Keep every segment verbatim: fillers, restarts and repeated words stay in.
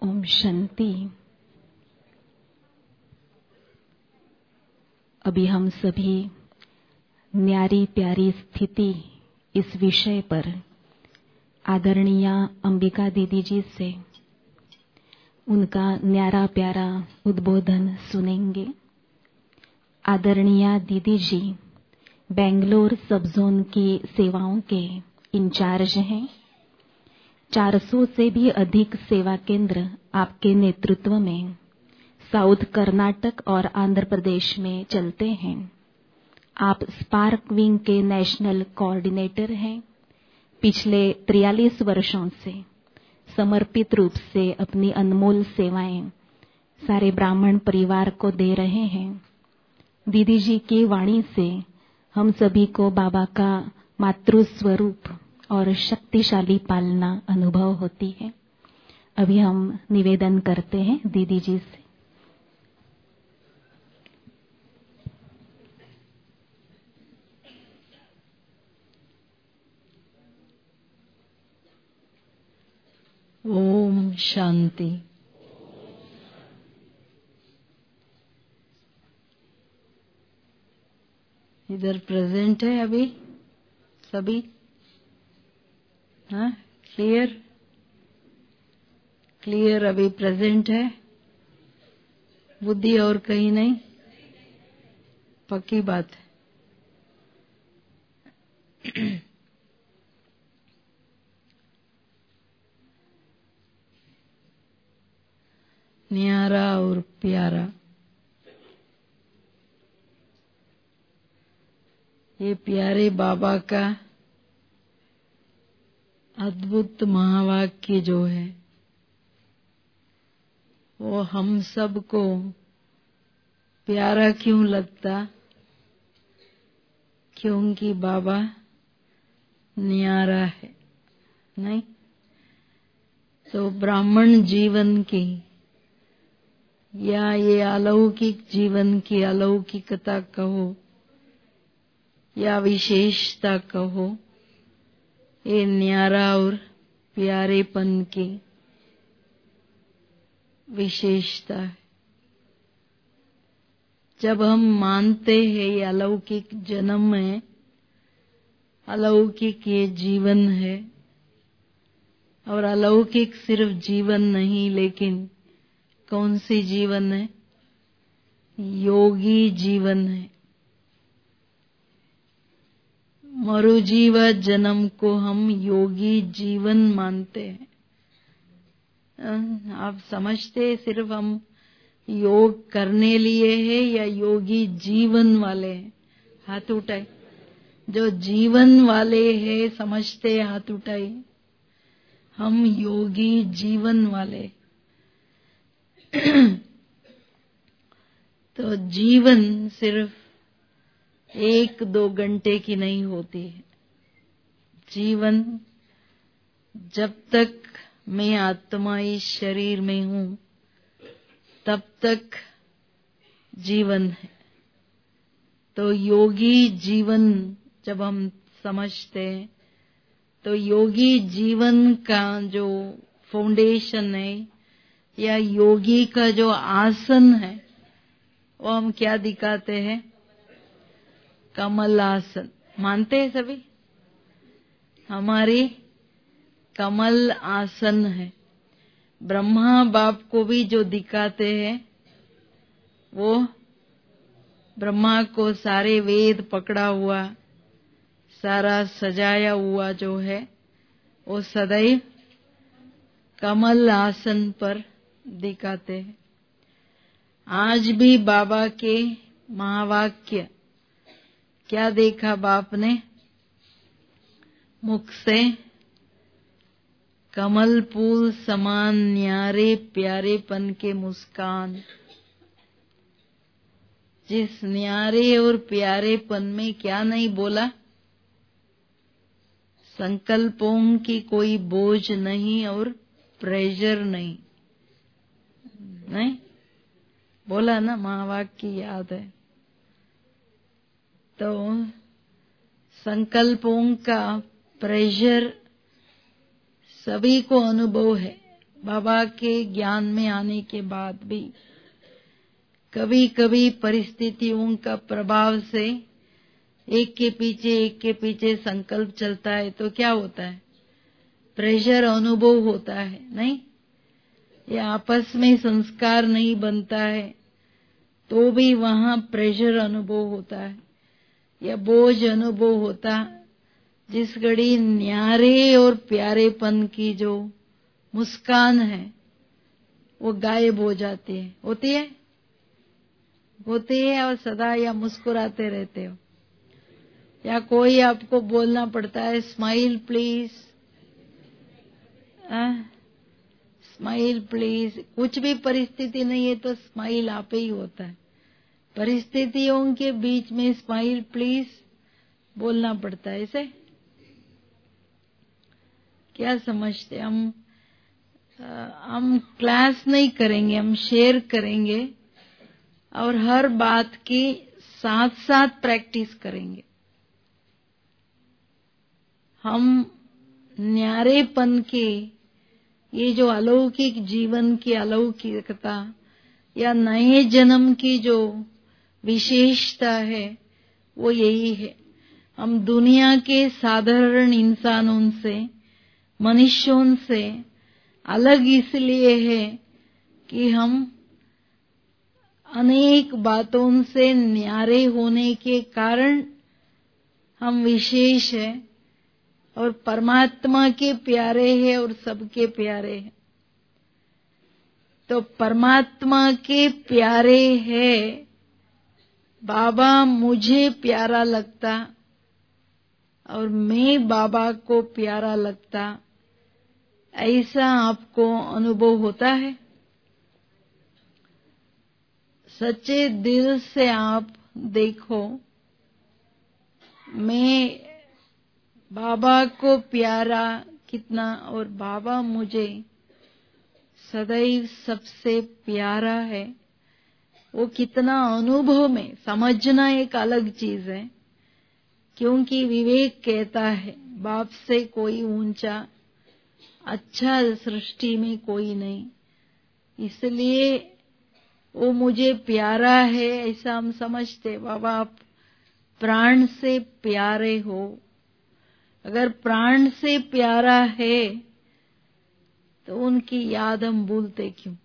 ओम शांति। अभी हम सभी न्यारी प्यारी स्थिति इस विषय पर आदरणीय अंबिका दीदी जी से उनका न्यारा प्यारा उद्बोधन सुनेंगे। आदरणीय दीदी जी बेंगलोर सब जोन की सेवाओं के इंचार्ज हैं। चार सौ से भी अधिक सेवा केंद्र आपके नेतृत्व में साउथ कर्नाटक और आंध्र प्रदेश में चलते हैं। आप स्पार्क विंग के नेशनल कोऑर्डिनेटर हैं। पिछले तिरालीस वर्षों से समर्पित रूप से अपनी अनमोल सेवाएं सारे ब्राह्मण परिवार को दे रहे हैं। दीदी जी की वाणी से हम सभी को बाबा का मातृ स्वरूप और शक्तिशाली पालना अनुभव होती है। अभी हम निवेदन करते हैं दीदी जी से। ओम शांति। इधर प्रेजेंट है अभी सभी? हाँ, क्लियर क्लियर अभी प्रेजेंट है। बुद्धि और कहीं नहीं, पक्की बात है। न्यारा और प्यारा, ये प्यारे बाबा का अद्भुत महावाक्य जो है वो हम सबको प्यारा क्यों लगता? क्योंकि बाबा न्यारा है, नहीं? तो ब्राह्मण जीवन की या ये अलौकिक जीवन की अलौकिकता कहो या विशेषता कहो, ये न्यारा और प्यारेपन की विशेषता है। जब हम मानते हैं ये अलौकिक जन्म है, अलौकिक ये जीवन है, और अलौकिक सिर्फ जीवन नहीं लेकिन कौन सी जीवन है? योगी जीवन है। मरुजीव जन्म को हम योगी जीवन मानते हैं। आप समझते सिर्फ हम योग करने लिए है या योगी जीवन वाले हैं? हाथ उठाए जो जीवन वाले हैं, समझते हाथ उठाए। हम योगी जीवन वाले। तो जीवन सिर्फ एक दो घंटे की नहीं होती है। जीवन जब तक मैं आत्मा इस शरीर में हूँ तब तक जीवन है। तो योगी जीवन जब हम समझते हैं तो योगी जीवन का जो फाउंडेशन है या योगी का जो आसन है वो हम क्या दिखाते हैं? कमल आसन। मानते हैं सभी? हमारी कमल आसन है। ब्रह्मा बाप को भी जो दिखाते हैं वो ब्रह्मा को सारे वेद पकड़ा हुआ, सारा सजाया हुआ जो है वो सदैव कमल आसन पर दिखाते हैं। आज भी बाबा के महावाक्य क्या देखा बाप ने? मुख से कमल फूल समान न्यारे प्यारेपन के मुस्कान। जिस न्यारे और प्यारेपन में क्या नहीं बोला? संकल्पों की कोई बोझ नहीं और प्रेशर नहीं, नहीं बोला ना? महावाक्य याद है। तो संकल्पों का प्रेशर सभी को अनुभव है, बाबा के ज्ञान में आने के बाद भी कभी कभी परिस्थितियों का प्रभाव से एक के पीछे एक के पीछे संकल्प चलता है तो क्या होता है, प्रेशर अनुभव होता है, नहीं? ये आपस में संस्कार नहीं बनता है तो भी वहां प्रेशर अनुभव होता है या बोझ अनुभव होता। जिस घड़ी न्यारे और प्यारेपन की जो मुस्कान है वो गायब हो जाती है, होती है होती है और सदा या मुस्कुराते रहते हो, या कोई आपको बोलना पड़ता है स्माइल प्लीज, स्माइल प्लीज। कुछ भी परिस्थिति नहीं है तो स्माइल आप ही होता है। परिस्थितियों के बीच में स्माइल प्लीज बोलना पड़ता है। इसे क्या समझते? हम हम क्लास नहीं करेंगे, हम शेयर करेंगे और हर बात की साथ साथ प्रैक्टिस करेंगे। हम न्यारेपन के ये जो अलौकिक जीवन की अलौकिकता या नए जन्म की जो विशेषता है वो यही है। हम दुनिया के साधारण इंसानों से, मनुष्यों से अलग इसलिए है कि हम अनेक बातों से न्यारे होने के कारण हम विशेष हैं और परमात्मा के प्यारे हैं और सबके प्यारे हैं। तो परमात्मा के प्यारे हैं, बाबा मुझे प्यारा लगता और मैं बाबा को प्यारा लगता, ऐसा आपको अनुभव होता है? सच्चे दिल से आप देखो, मैं बाबा को प्यारा कितना और बाबा मुझे सदैव सबसे प्यारा है, वो कितना अनुभव में समझना एक अलग चीज है। क्योंकि विवेक कहता है बाप से कोई ऊंचा अच्छा सृष्टि में कोई नहीं, इसलिए वो मुझे प्यारा है ऐसा हम समझते। बाबा आप प्राण से प्यारे हो, अगर प्राण से प्यारा है तो उनकी याद हम भूलते क्यों?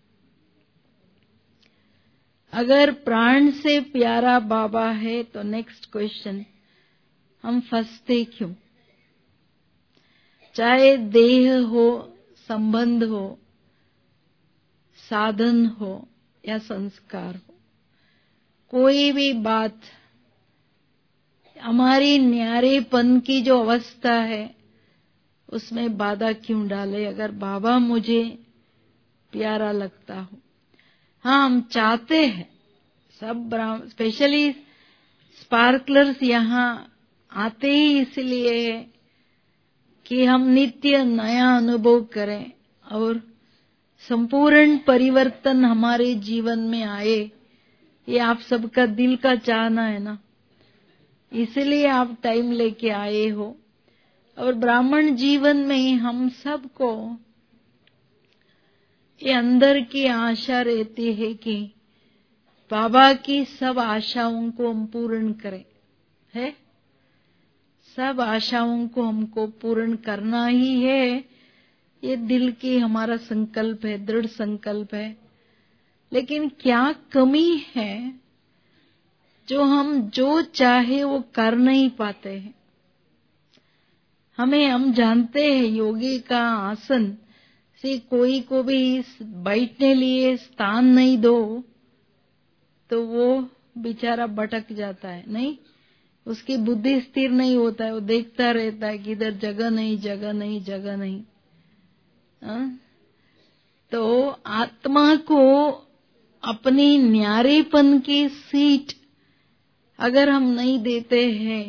अगर प्राण से प्यारा बाबा है तो नेक्स्ट क्वेश्चन, हम फंसते क्यों? चाहे देह हो, संबंध हो, साधन हो या संस्कार हो, कोई भी बात हमारी न्यारेपन की जो अवस्था है उसमें बाधा क्यों डाले? अगर बाबा मुझे प्यारा लगता हो। हाँ, हम चाहते हैं सब, स्पेशली स्पार्कलर्स यहाँ आते ही इसलिए है कि हम नित्य नया अनुभव करें और संपूर्ण परिवर्तन हमारे जीवन में आए। ये आप सबका दिल का चाहना है ना, इसलिए आप टाइम लेके आए हो। और ब्राह्मण जीवन में हम सबको ये अंदर की आशा रहती है कि बाबा की सब आशाओं को हम पूर्ण करें, है? सब आशाओं को हमको पूर्ण करना ही है, ये दिल की हमारा संकल्प है, दृढ़ संकल्प है। लेकिन क्या कमी है जो हम जो चाहे वो कर नहीं पाते हैं? हमें, हम जानते हैं योगी का आसन से कोई को भी बैठने लिए स्थान नहीं दो तो वो बेचारा भटक जाता है, नहीं? उसकी बुद्धि स्थिर नहीं होता है, वो देखता रहता है कि इधर जगह नहीं, जगह नहीं, जगह नहीं। आ? तो आत्मा को अपनी न्यारेपन की सीट अगर हम नहीं देते हैं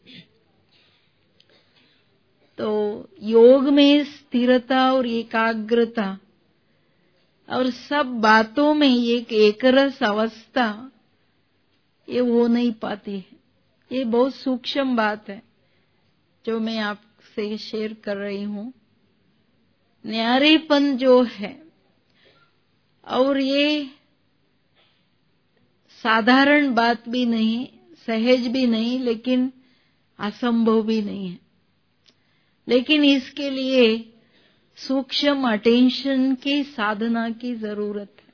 तो योग में स्थिरता और एकाग्रता और सब बातों में एक एकरस अवस्था ये हो नहीं पाती है। ये बहुत सूक्ष्म बात है जो मैं आपसे शेयर कर रही हूँ। न्यारेपन जो है, और ये साधारण बात भी नहीं, सहज भी नहीं, लेकिन असंभव भी नहीं है। लेकिन इसके लिए सूक्ष्म अटेंशन की साधना की जरूरत है।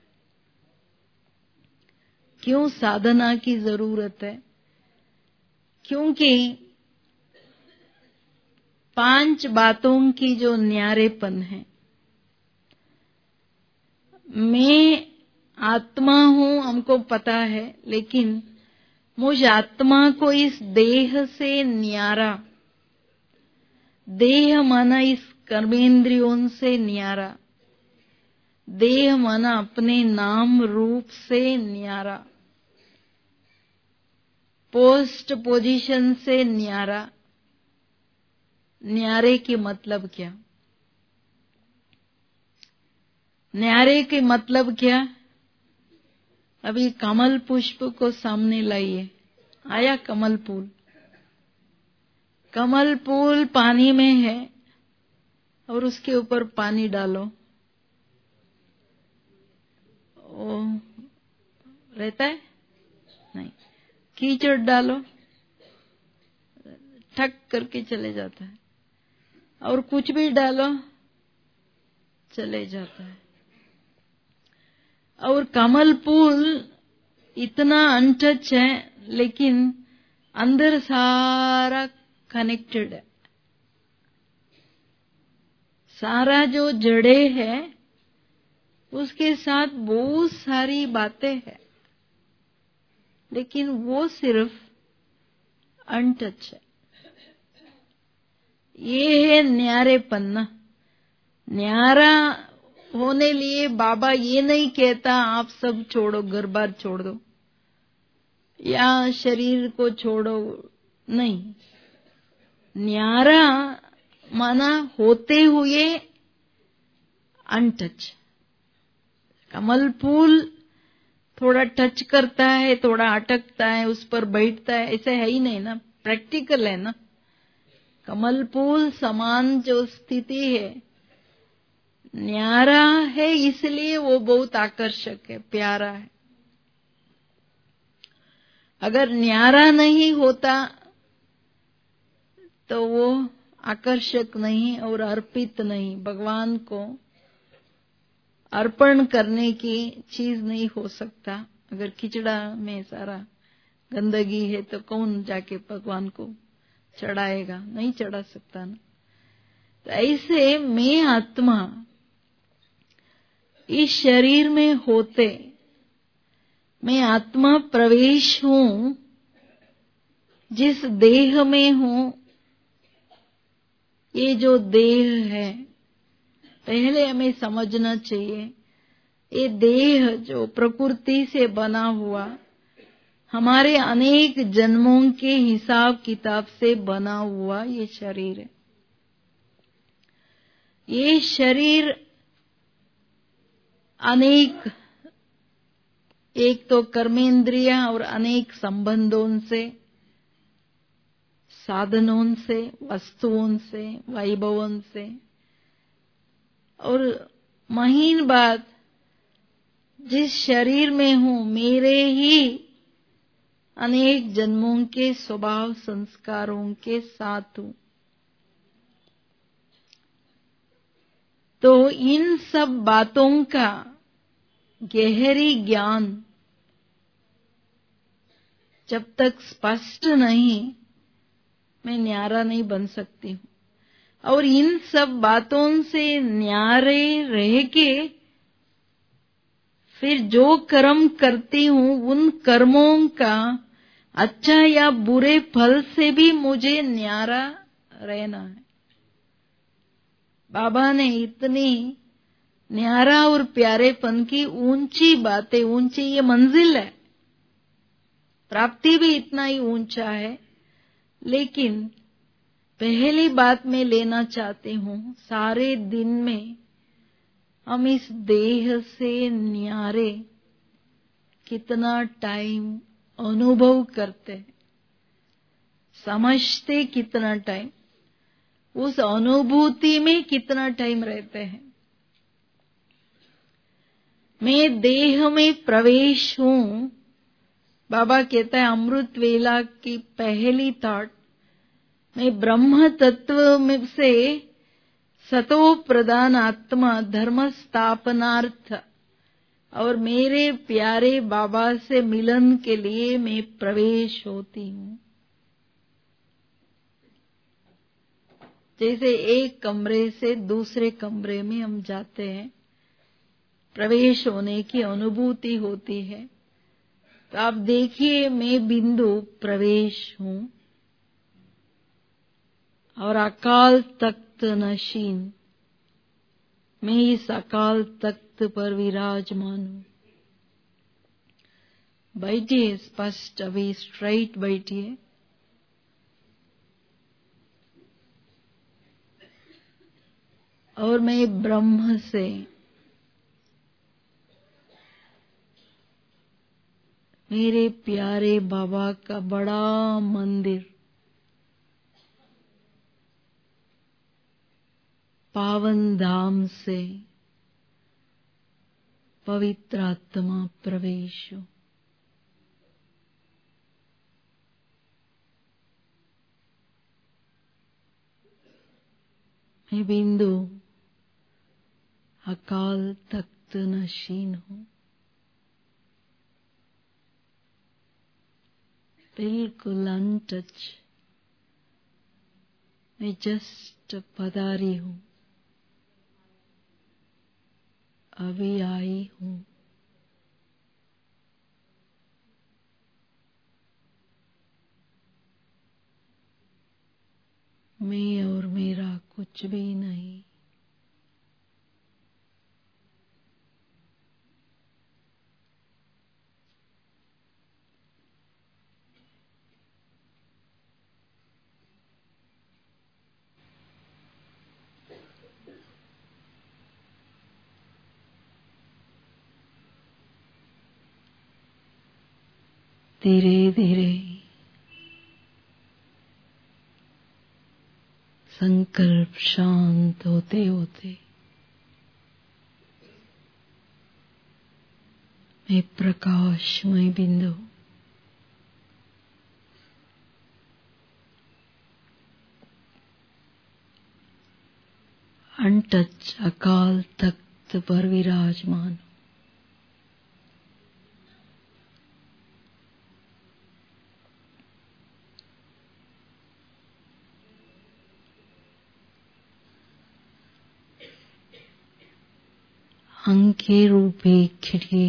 क्यों साधना की जरूरत है? क्योंकि पांच बातों की जो न्यारेपन है, मैं आत्मा हूं हमको पता है, लेकिन मुझ आत्मा को इस देह से न्यारा, देह माना इस कर्मेंद्रियों से न्यारा, देह माना अपने नाम रूप से न्यारा, पोस्ट पोजीशन से न्यारा। न्यारे के मतलब क्या? न्यारे के मतलब क्या? अभी कमल पुष्प को सामने लाइए। आया कमल फूल? कमल फूल पानी में है और उसके ऊपर पानी डालो, वो रहता है? नहीं। कीचड़ डालो, ठक करके चले जाता है, और कुछ भी डालो चले जाता है। और कमल फूल इतना अनटच है, लेकिन अंदर सारा कनेक्टेड है। सारा जो जड़े है उसके साथ बहुत सारी बातें हैं, लेकिन वो सिर्फ अनटच है। ये है न्यारेपन। न्यारा होने लिए बाबा ये नहीं कहता आप सब छोड़ो, घर बार छोड़ दो या शरीर को छोड़ो, नहीं। न्यारा माना होते हुए अनटच। कमल फूल थोड़ा टच करता है, थोड़ा अटकता है, उस पर बैठता है, ऐसे है ही नहीं ना, प्रैक्टिकल है ना। कमल फूल समान जो स्थिति है, न्यारा है, इसलिए वो बहुत आकर्षक है, प्यारा है। अगर न्यारा नहीं होता तो वो आकर्षक नहीं और अर्पित नहीं, भगवान को अर्पण करने की चीज नहीं हो सकता। अगर खिचड़ा में सारा गंदगी है तो कौन जाके भगवान को चढ़ाएगा? नहीं चढ़ा सकता ना। तो ऐसे मैं आत्मा इस शरीर में होते, मैं आत्मा प्रवेश हूं, जिस देह में हूं, ये जो देह है, पहले हमें समझना चाहिए, ये देह जो प्रकृति से बना हुआ, हमारे अनेक जन्मों के हिसाब किताब से बना हुआ ये शरीर है। ये शरीर अनेक, एक तो कर्मेंद्रिय और अनेक संबंधों से, साधनों से, वस्तुओं से, वैभवों से, और महीन बात, जिस शरीर में हूं मेरे ही अनेक जन्मों के स्वभाव संस्कारों के साथ हूं। तो इन सब बातों का गहरी ज्ञान जब तक स्पष्ट नहीं, मैं न्यारा नहीं बन सकती हूं। और इन सब बातों से न्यारे रह के फिर जो कर्म करती हूं, उन कर्मों का अच्छा या बुरे फल से भी मुझे न्यारा रहना है। बाबा ने इतनी न्यारा और प्यारेपन की ऊंची बातें, ऊंची ये मंजिल है, प्राप्ति भी इतना ही ऊंचा है। लेकिन पहली बात मैं लेना चाहती हूं, सारे दिन में हम इस देह से न्यारे कितना टाइम अनुभव करते हैं, समझते कितना टाइम। उस अनुभूति में कितना टाइम रहते हैं। मैं देह में प्रवेश हूँ। बाबा कहता है अमृत वेला की पहली थॉट, मैं ब्रह्म तत्व में से सतो प्रधान आत्मा धर्म स्थापनार्थ और मेरे प्यारे बाबा से मिलन के लिए मैं प्रवेश होती हूँ। जैसे एक कमरे से दूसरे कमरे में हम जाते हैं, प्रवेश होने की अनुभूति होती है। तो आप देखिए, मैं बिंदु प्रवेश हूँ और अकाल तख्त नशीन, मैं इस अकाल तख्त पर विराजमान हूँ। बैठिए, स्पष्ट अभी स्ट्राइट बैठिए। और मैं ब्रह्म से मेरे प्यारे बाबा का बड़ा मंदिर, पावन धाम से पवित्र आत्मा प्रवेश हो। मैं बिंदु अकाल तख्त नशीन हूँ, बिल्कुल अनटच। मैं जस्ट पधारी हूँ, अभी आई हूँ। मैं और मेरा कुछ भी नहीं। धीरे धीरे संकल्प शांत होते होते मैं प्रकाशमय बिंदु अनटच अकाल तख्त पर विराजमान। अंके रूपी खिड़की,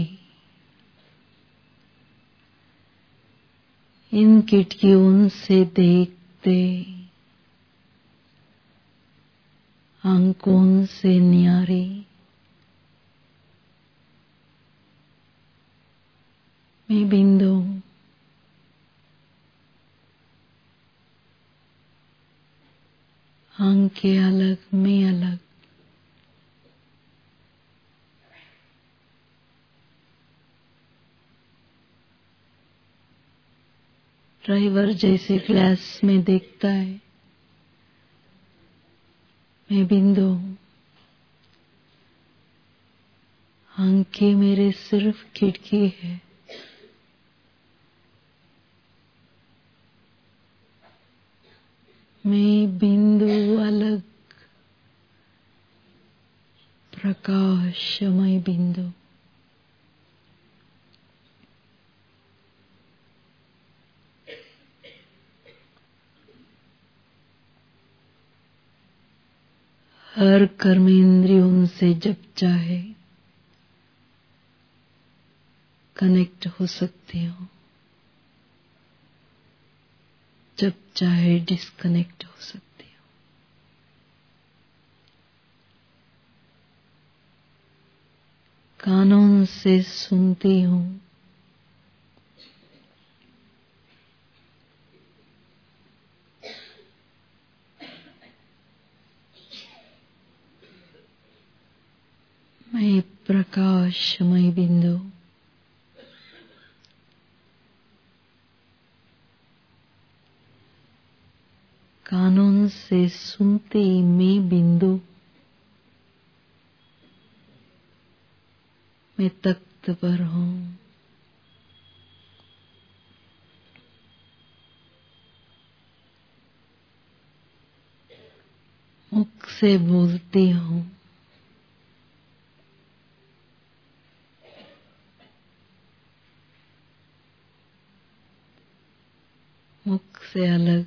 इन खिड़कियों से देखते अंकों से न्यारी मैं बिंदु अंके अलग, मैं अलग। ड्राइवर जैसे ग्लास में देखता है, मैं बिंदु आंखें मेरे सिर्फ खिड़की है। मैं बिंदु अलग, प्रकाशमय बिंदु। हर कर्मेंद्रियों से जब चाहे कनेक्ट हो सकती हो, जब चाहे डिस्कनेक्ट हो सकती हो। कानों से सुनती हूँ, मैं प्रकाशमय बिंदु। कानों ध्यान से सुनते मैं बिंदु मैं तख्त पर हूँ। मुख से बोलती हूँ, मुख से अलग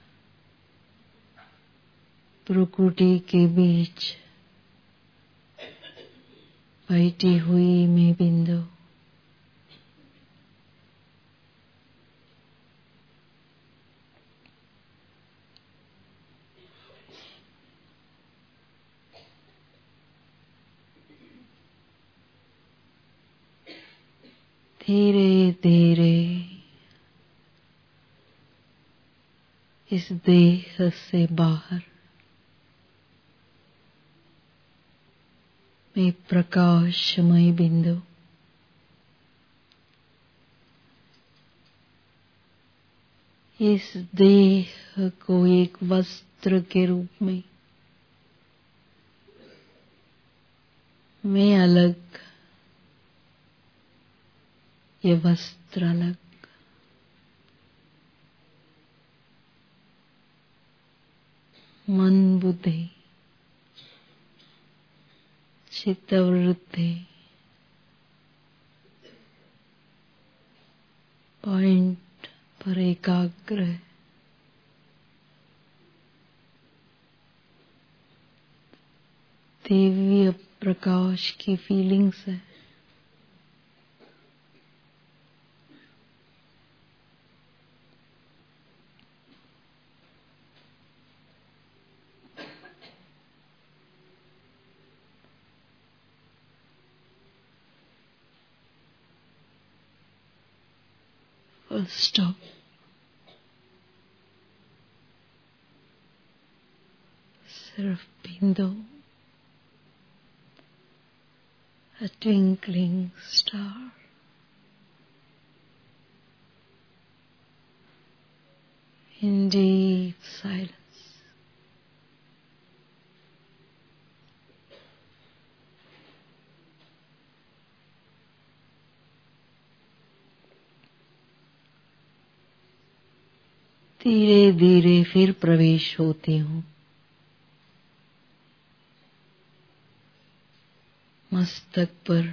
प्रकृति के बीच बैठी हुई मैं बिंदु धीरे धीरे इस देह से बाहर मैं प्रकाशमय बिंदु इस देह को एक वस्त्र के रूप में मैं अलग, ये वस्त्र अलग, मन बुद्धि चित्तवृत्ति पॉइंट पर एकाग्र है। दिव्य प्रकाश की फीलिंग्स है। Full stop. सिर्फ बिंदु, a twinkling star. In deep silence. धीरे धीरे फिर प्रवेश होती हूँ मस्तक पर।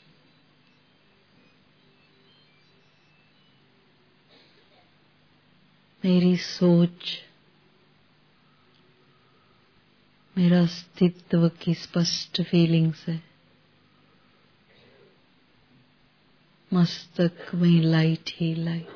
मेरी सोच, मेरा अस्तित्व की स्पष्ट फीलिंग्स है। मस्तक में लाइट ही लाइट।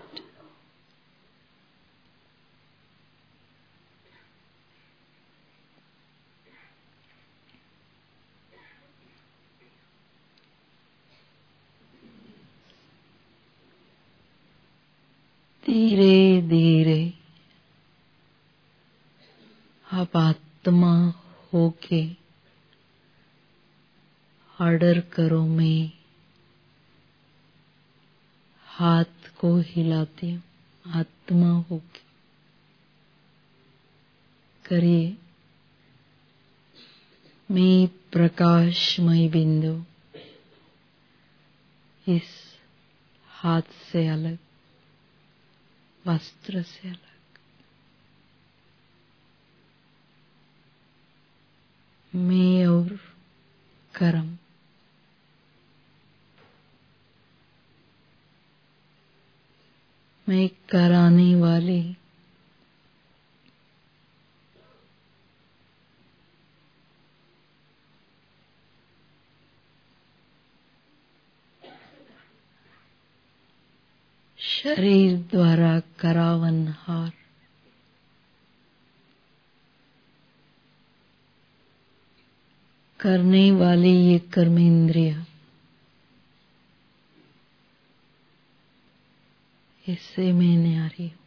धीरे धीरे आप आत्मा होके ऑर्डर करो। मैं हाथ को हिलाती हूँ, आत्मा होके करिए। मैं प्रकाशमय बिंदु इस हाथ से अलग, वस्त्र से अलग। मैं और कर्म मैं कराने वाली शरीर द्वारा करावनहार करने वाली ये कर्मेंद्रिय, इससे मैं न्यारी हूँ।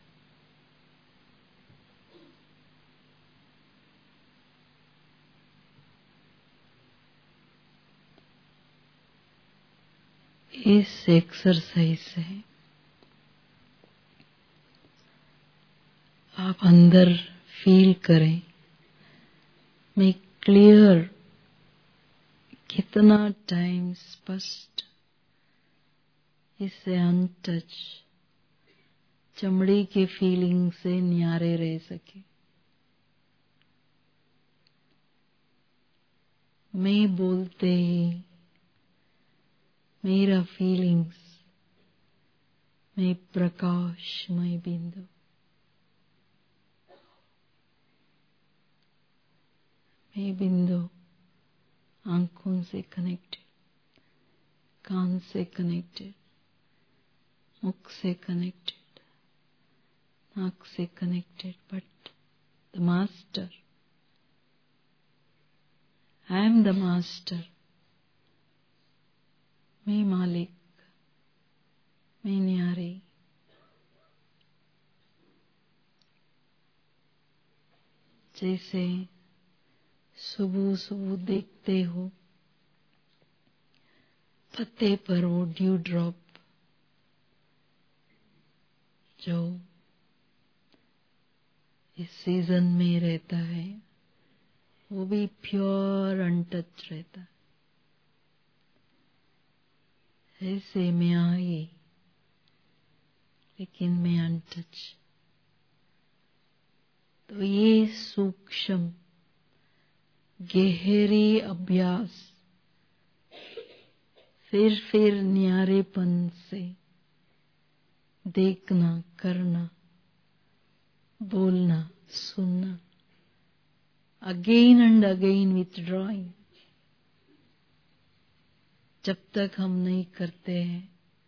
इस एक्सरसाइज से आप अंदर फील करें। मैं क्लियर कितना टाइम स्पष्ट इससे अनटच चमड़ी के फीलिंग से न्यारे रह सके। मैं बोलते ही मेरा फीलिंग्स में प्रकाशमय बिंदु, मैं बिंदु आंखों से कनेक्टेड, कान से कनेक्टेड, मुख से कनेक्टेड, नाक से connected, but the master, I am the master. मैं मालिक, मैं न्यारी। जैसे सुबह सुबह देखते हो पत्ते पर वो ड्यू ड्रॉप जो इस सीजन में रहता है, वो भी प्योर अनटच रहता है। ऐसे मैं आई लेकिन मैं अनटच। तो ये सूक्ष्म गहरी अभ्यास फिर फिर न्यारेपन से देखना, करना, बोलना, सुनना, अगेन एंड अगेन विथड्रॉइंग। जब तक हम नहीं करते हैं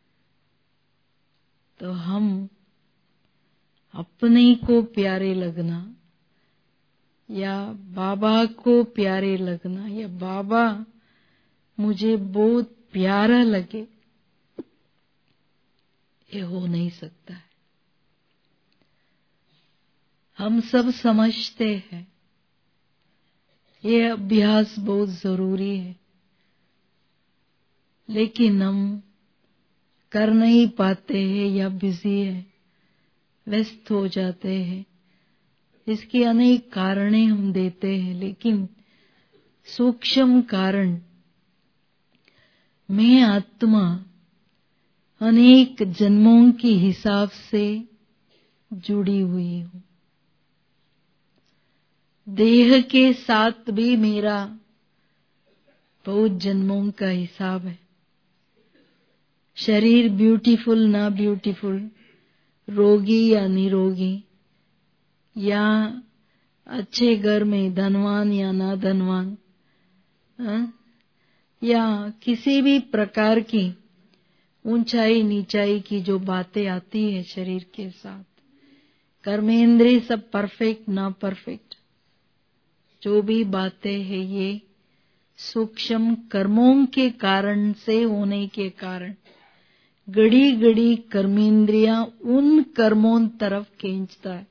तो हम अपने को प्यारे लगना या बाबा को प्यारे लगना या बाबा मुझे बहुत प्यारा लगे, ये हो नहीं सकता है। हम सब समझते हैं ये अभ्यास बहुत जरूरी है, लेकिन हम कर नहीं पाते हैं या बिजी है, व्यस्त हो जाते हैं। इसके अनेक कारणे हम देते हैं, लेकिन सूक्ष्म कारण मैं आत्मा अनेक जन्मों के हिसाब से जुड़ी हुई हूँ। देह के साथ भी मेरा बहुत जन्मों का हिसाब है। शरीर ब्यूटीफुल ना ब्यूटीफुल, रोगी या निरोगी, या अच्छे घर में धनवान या ना धनवान, या किसी भी प्रकार की ऊंचाई नीचाई की जो बातें आती है शरीर के साथ, कर्मेंद्रिय सब परफेक्ट ना परफेक्ट, जो भी बातें हैं ये सूक्ष्म कर्मों के कारण से होने के कारण घड़ी घड़ी कर्मेंद्रियां उन कर्मों तरफ खींचता है।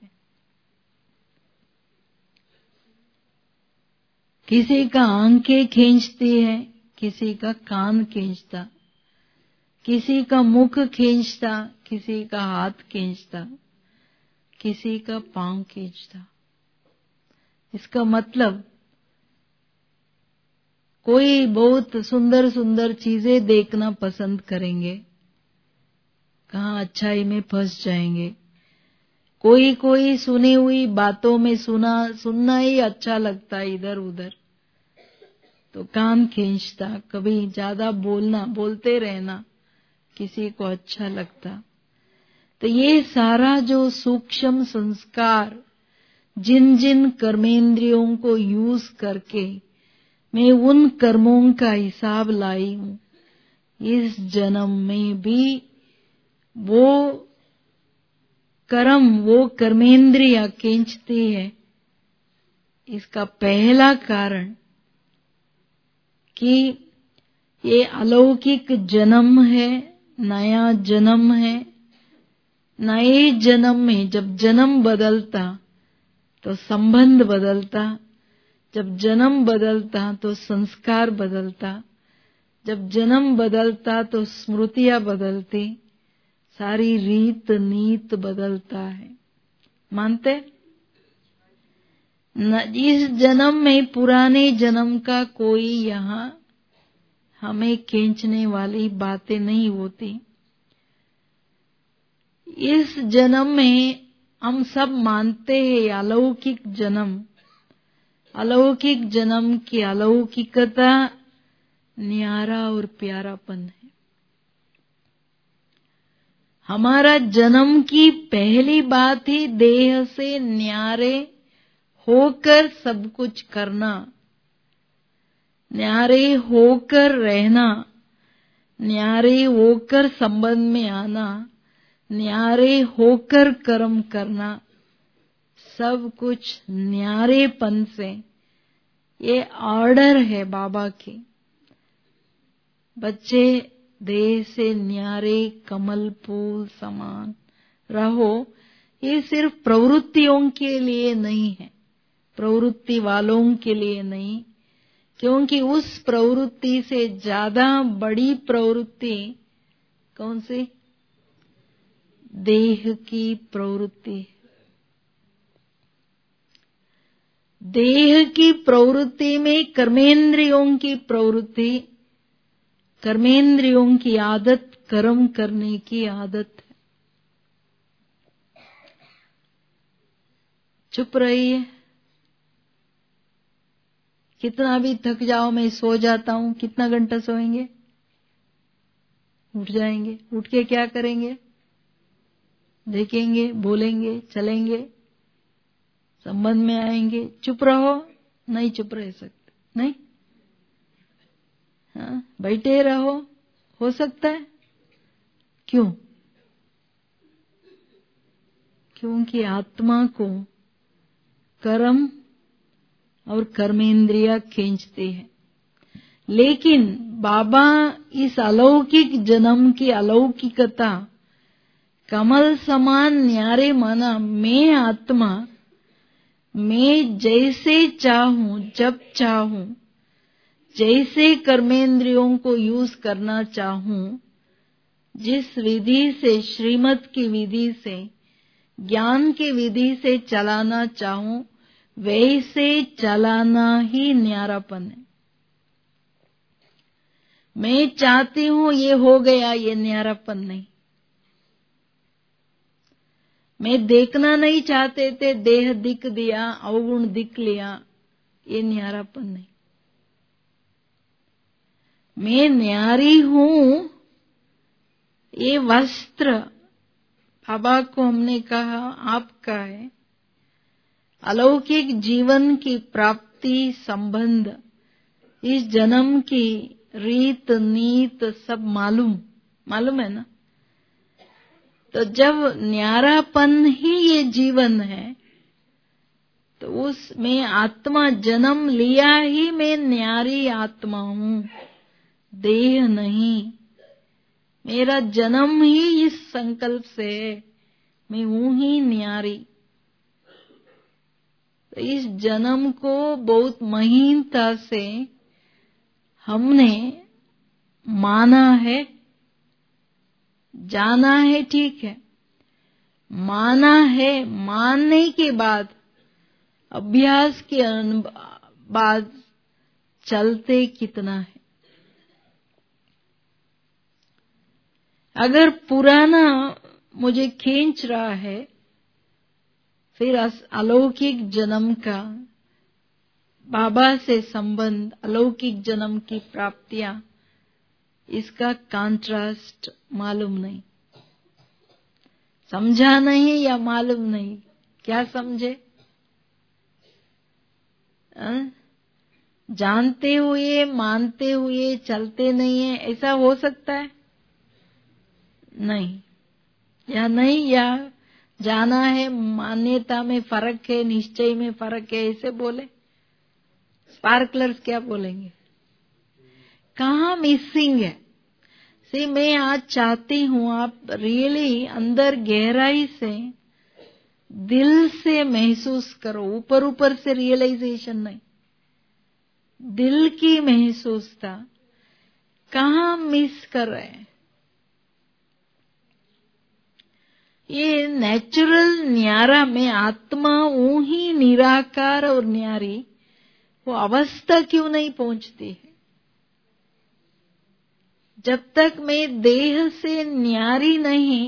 किसी का आंखें खींचती है, किसी का कान खींचता, किसी का मुख खींचता, किसी का हाथ खींचता, किसी का पांव खींचता। इसका मतलब कोई बहुत सुंदर सुंदर चीजें देखना पसंद करेंगे, कहाँ अच्छाई में फंस जाएंगे। कोई कोई सुनी हुई बातों में सुना सुनना ही अच्छा लगता है, इधर उधर तो कान खींचता। कभी ज्यादा बोलना, बोलते रहना किसी को अच्छा लगता। तो ये सारा जो सूक्ष्म संस्कार जिन जिन कर्मेंद्रियों को यूज करके मैं उन कर्मों का हिसाब लाई हूँ, इस जन्म में भी वो कर्म, वो कर्मेंद्रियां खींचती है। इसका पहला कारण कि ये अलौकिक जन्म है, नया जन्म है। नए जन्म में जब जन्म बदलता तो संबंध बदलता, जब जन्म बदलता तो संस्कार बदलता, जब जन्म बदलता तो स्मृतियां बदलती, सारी रीत नीत बदलता है। मानते? न इस जन्म में पुराने जन्म का कोई यहाँ हमें खींचने वाली बातें नहीं होती। इस जन्म में हम सब मानते हैं अलौकिक जन्म, अलौकिक जन्म की अलौकिकता न्यारा और प्यारापन है। हमारा जन्म की पहली बात ही देह से न्यारे होकर सब कुछ करना, न्यारे होकर रहना, न्यारे होकर संबंध में आना, न्यारे होकर कर्म करना, सब कुछ न्यारेपन से। ये ऑर्डर है बाबा की। बच्चे देह से न्यारे कमल फूल समान रहो। ये सिर्फ प्रवृत्तियों के लिए नहीं है, प्रवृत्ति वालों के लिए नहीं, क्योंकि उस प्रवृत्ति से ज्यादा बड़ी प्रवृत्ति कौन सी? देह की प्रवृत्ति। देह की प्रवृत्ति में कर्मेंद्रियों की प्रवृत्ति, कर्मेंद्रियों की आदत, कर्म करने की आदत है। चुप रहिए। कितना भी थक जाओ, मैं सो जाता हूं, कितना घंटा सोएंगे? उठ जाएंगे। उठ के क्या करेंगे? देखेंगे, बोलेंगे, चलेंगे, संबंध में आएंगे। चुप रहो? नहीं चुप रह सकते, नहीं। हाँ, बैठे रहो, हो सकता है? क्यों? क्योंकि आत्मा को कर्म और कर्मेंद्रिया खींचते हैं। लेकिन बाबा इस अलौकिक जन्म की अलौकिकता कमल समान न्यारे माना। मैं आत्मा, मैं जैसे चाहूं, जब चाहूं, जैसे कर्मेंद्रियों को यूज करना चाहूं, जिस विधि से, श्रीमत की विधि से, ज्ञान की विधि से चलाना चाहूं, वैसे चलाना ही न्यारापन है। मैं चाहती हूं ये हो गया, ये न्यारापन नहीं। मैं देखना नहीं चाहते थे, देह दिख दिया, अवगुण दिख लिया, ये न्यारापन नहीं। मैं न्यारी हूं, ये वस्त्र बाबा को हमने कहा आपका है। अलौकिक जीवन की प्राप्ति, संबंध, इस जन्म की रीत नीत सब मालूम मालूम है ना। तो जब न्यारापन ही ये जीवन है, तो उसमें आत्मा जन्म लिया ही मैं न्यारी आत्मा हूं, देह नहीं। मेरा जन्म ही इस संकल्प से है, मैं हूं ही न्यारी। तो इस जन्म को बहुत महीनता से हमने माना है, जाना है, ठीक है, माना है। मानने के बाद, अभ्यास के बाद चलते कितना है। अगर पुराना मुझे खींच रहा है, फिर अलौकिक जन्म का बाबा से संबंध, अलौकिक जन्म की प्राप्तियां, इसका कंट्रास्ट मालूम नहीं। समझा नहीं या मालूम नहीं? क्या समझे? आ? जानते हुए, मानते हुए चलते नहीं है, ऐसा हो सकता है? नहीं। या नहीं, या जाना है, मान्यता में फर्क है, निश्चय में फर्क है, ऐसे बोले। स्पार्कलर्स क्या बोलेंगे? कहाँ मिसिंग है? सी मैं आज चाहती हूं आप रियली अंदर गहराई से, दिल से महसूस करो, ऊपर ऊपर से रियलाइजेशन नहीं, दिल की महसूसता। कहाँ मिस कर रहे हैं? ये नेचुरल न्यारा में आत्मा ऊ ही निराकार और न्यारी, वो अवस्था क्यों नहीं पहुंचती है? जब तक मैं देह से न्यारी नहीं,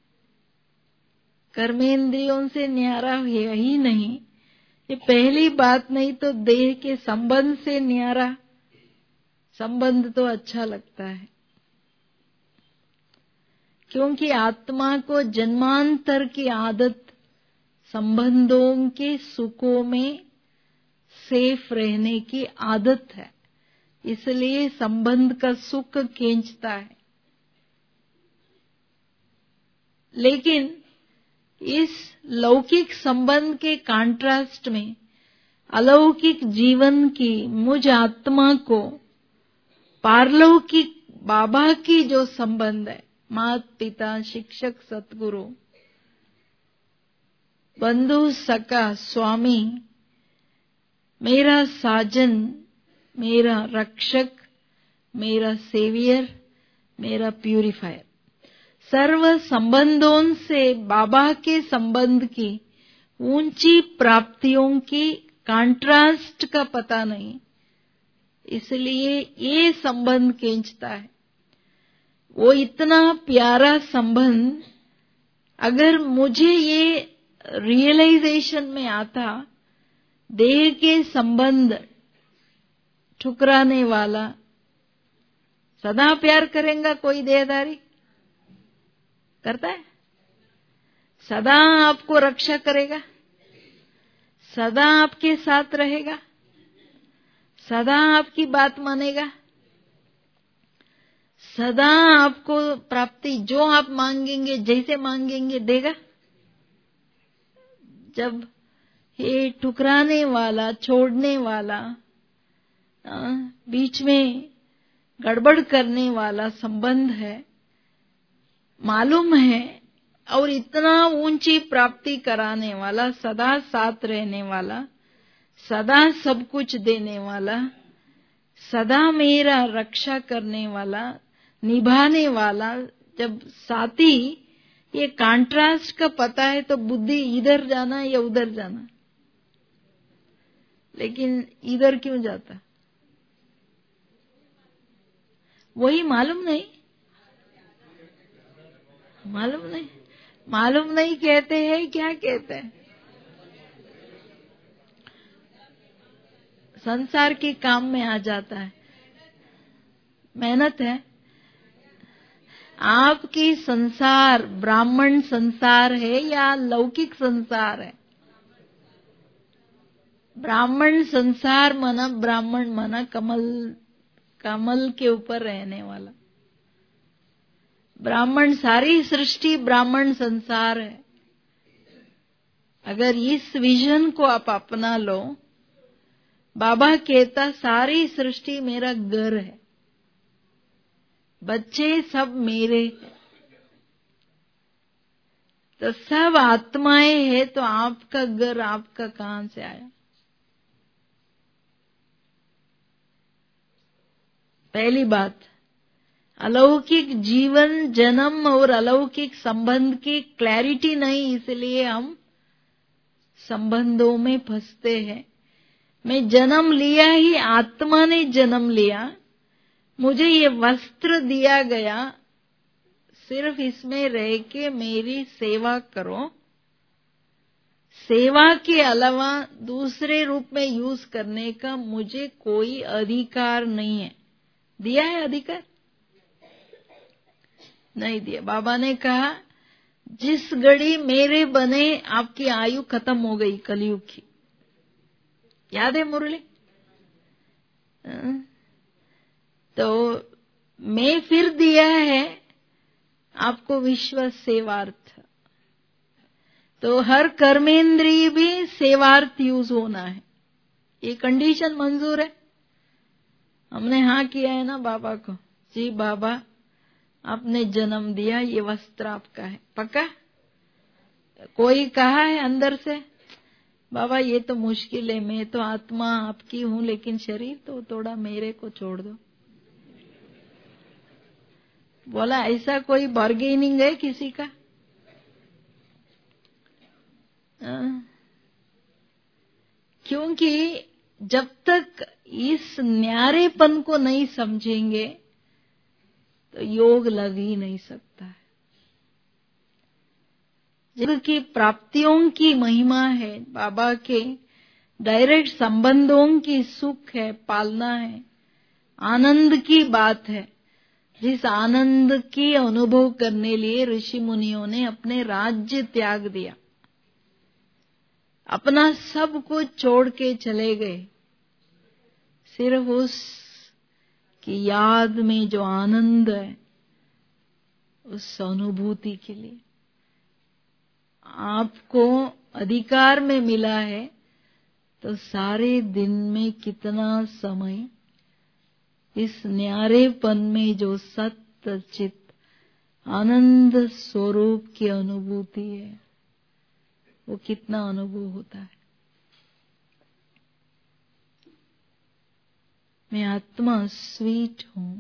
कर्मेंद्रियों से न्यारा है ही नहीं, ये पहली बात। नहीं तो देह के संबंध से न्यारा, संबंध तो अच्छा लगता है, क्योंकि आत्मा को जन्मांतर की आदत संबंधों के सुखों में सेफ रहने की आदत है, इसलिए संबंध का सुख खींचता है। लेकिन इस लौकिक संबंध के कॉन्ट्रास्ट में अलौकिक जीवन की मुझ आत्मा को पारलौकिक बाबा की जो संबंध है, माता पिता शिक्षक सतगुरु बंधु सखा स्वामी, मेरा साजन, मेरा रक्षक, मेरा सेवियर, मेरा प्यूरिफायर, सर्व संबंधों से बाबा के संबंध की ऊंची प्राप्तियों की कॉन्ट्रास्ट का पता नहीं, इसलिए ये संबंध खींचता है। वो इतना प्यारा संबंध, अगर मुझे ये रियलाइजेशन में आता, देह के संबंध ठुकराने वाला सदा प्यार करेगा, कोई देहदारी करता है? सदा आपको रक्षा करेगा, सदा आपके साथ रहेगा, सदा आपकी बात मानेगा, सदा आपको प्राप्ति जो आप मांगेंगे, जैसे मांगेंगे देगा। जब ये ठुकराने वाला, छोड़ने वाला, बीच में गड़बड़ करने वाला संबंध है, मालूम है, और इतना ऊंची प्राप्ति कराने वाला, सदा साथ रहने वाला, सदा सब कुछ देने वाला, सदा मेरा रक्षा करने वाला, निभाने वाला, जब साथी ये कॉन्ट्रास्ट का पता है तो बुद्धि इधर जाना या उधर जाना, लेकिन इधर क्यों जाता? वही मालूम नहीं, मालूम नहीं, मालूम नहीं कहते हैं, क्या कहते हैं? संसार के काम में आ जाता है, मेहनत है। आपकी संसार ब्राह्मण संसार है या लौकिक संसार है? ब्राह्मण संसार माना, ब्राह्मण माना कमल, कमल के ऊपर रहने वाला ब्राह्मण। सारी सृष्टि ब्राह्मण संसार है। अगर इस विजन को आप अपना लो, बाबा कहता सारी सृष्टि मेरा घर है, बच्चे सब मेरे हैं, तो सब आत्माएं हैं, तो आपका घर आपका कहां से आया? पहली बात, अलौकिक जीवन, जन्म और अलौकिक संबंध की क्लैरिटी नहीं, इसलिए हम संबंधों में फंसते हैं। मैं जन्म लिया ही, आत्मा ने जन्म लिया, मुझे ये वस्त्र दिया गया, सिर्फ इसमें रह के मेरी सेवा करो, सेवा के अलावा दूसरे रूप में यूज करने का मुझे कोई अधिकार नहीं है। दिया है अधिकार? नहीं दिया। बाबा ने कहा जिस घड़ी मेरे बने आपकी आयु खत्म हो गई कलयुग की। याद है मुरली? तो मैं फिर दिया है आपको विश्व सेवार्थ, तो हर कर्मेंद्रिय भी सेवार्थ यूज होना है, ये कंडीशन मंजूर है। हमने हाँ किया है ना बाबा को, जी बाबा आपने जन्म दिया, ये वस्त्र आपका है, पक्का? कोई कहा है अंदर से बाबा ये तो मुश्किल है, मैं तो आत्मा आपकी हूं लेकिन शरीर तो थोड़ा मेरे को छोड़ दो? बोला ऐसा कोई बार्गेनिंग है किसी का? क्योंकि जब तक इस न्यारेपन को नहीं समझेंगे तो योग लग ही नहीं सकता है। योग की प्राप्तियों की महिमा है, बाबा के डायरेक्ट संबंधों की सुख है, पालना है, आनंद की बात है। जिस आनंद की अनुभव करने लिए ऋषि मुनियों ने अपने राज्य त्याग दिया, अपना सब कुछ छोड़ के चले गए, सिर्फ उस की याद में जो आनंद है उस अनुभूति के लिए। आपको अधिकार में मिला है तो सारे दिन में कितना समय इस न्यारेपन में जो सत्य चित आनंद स्वरूप की अनुभूति है वो कितना अनुभव होता है। मैं आत्मा स्वीट हूं।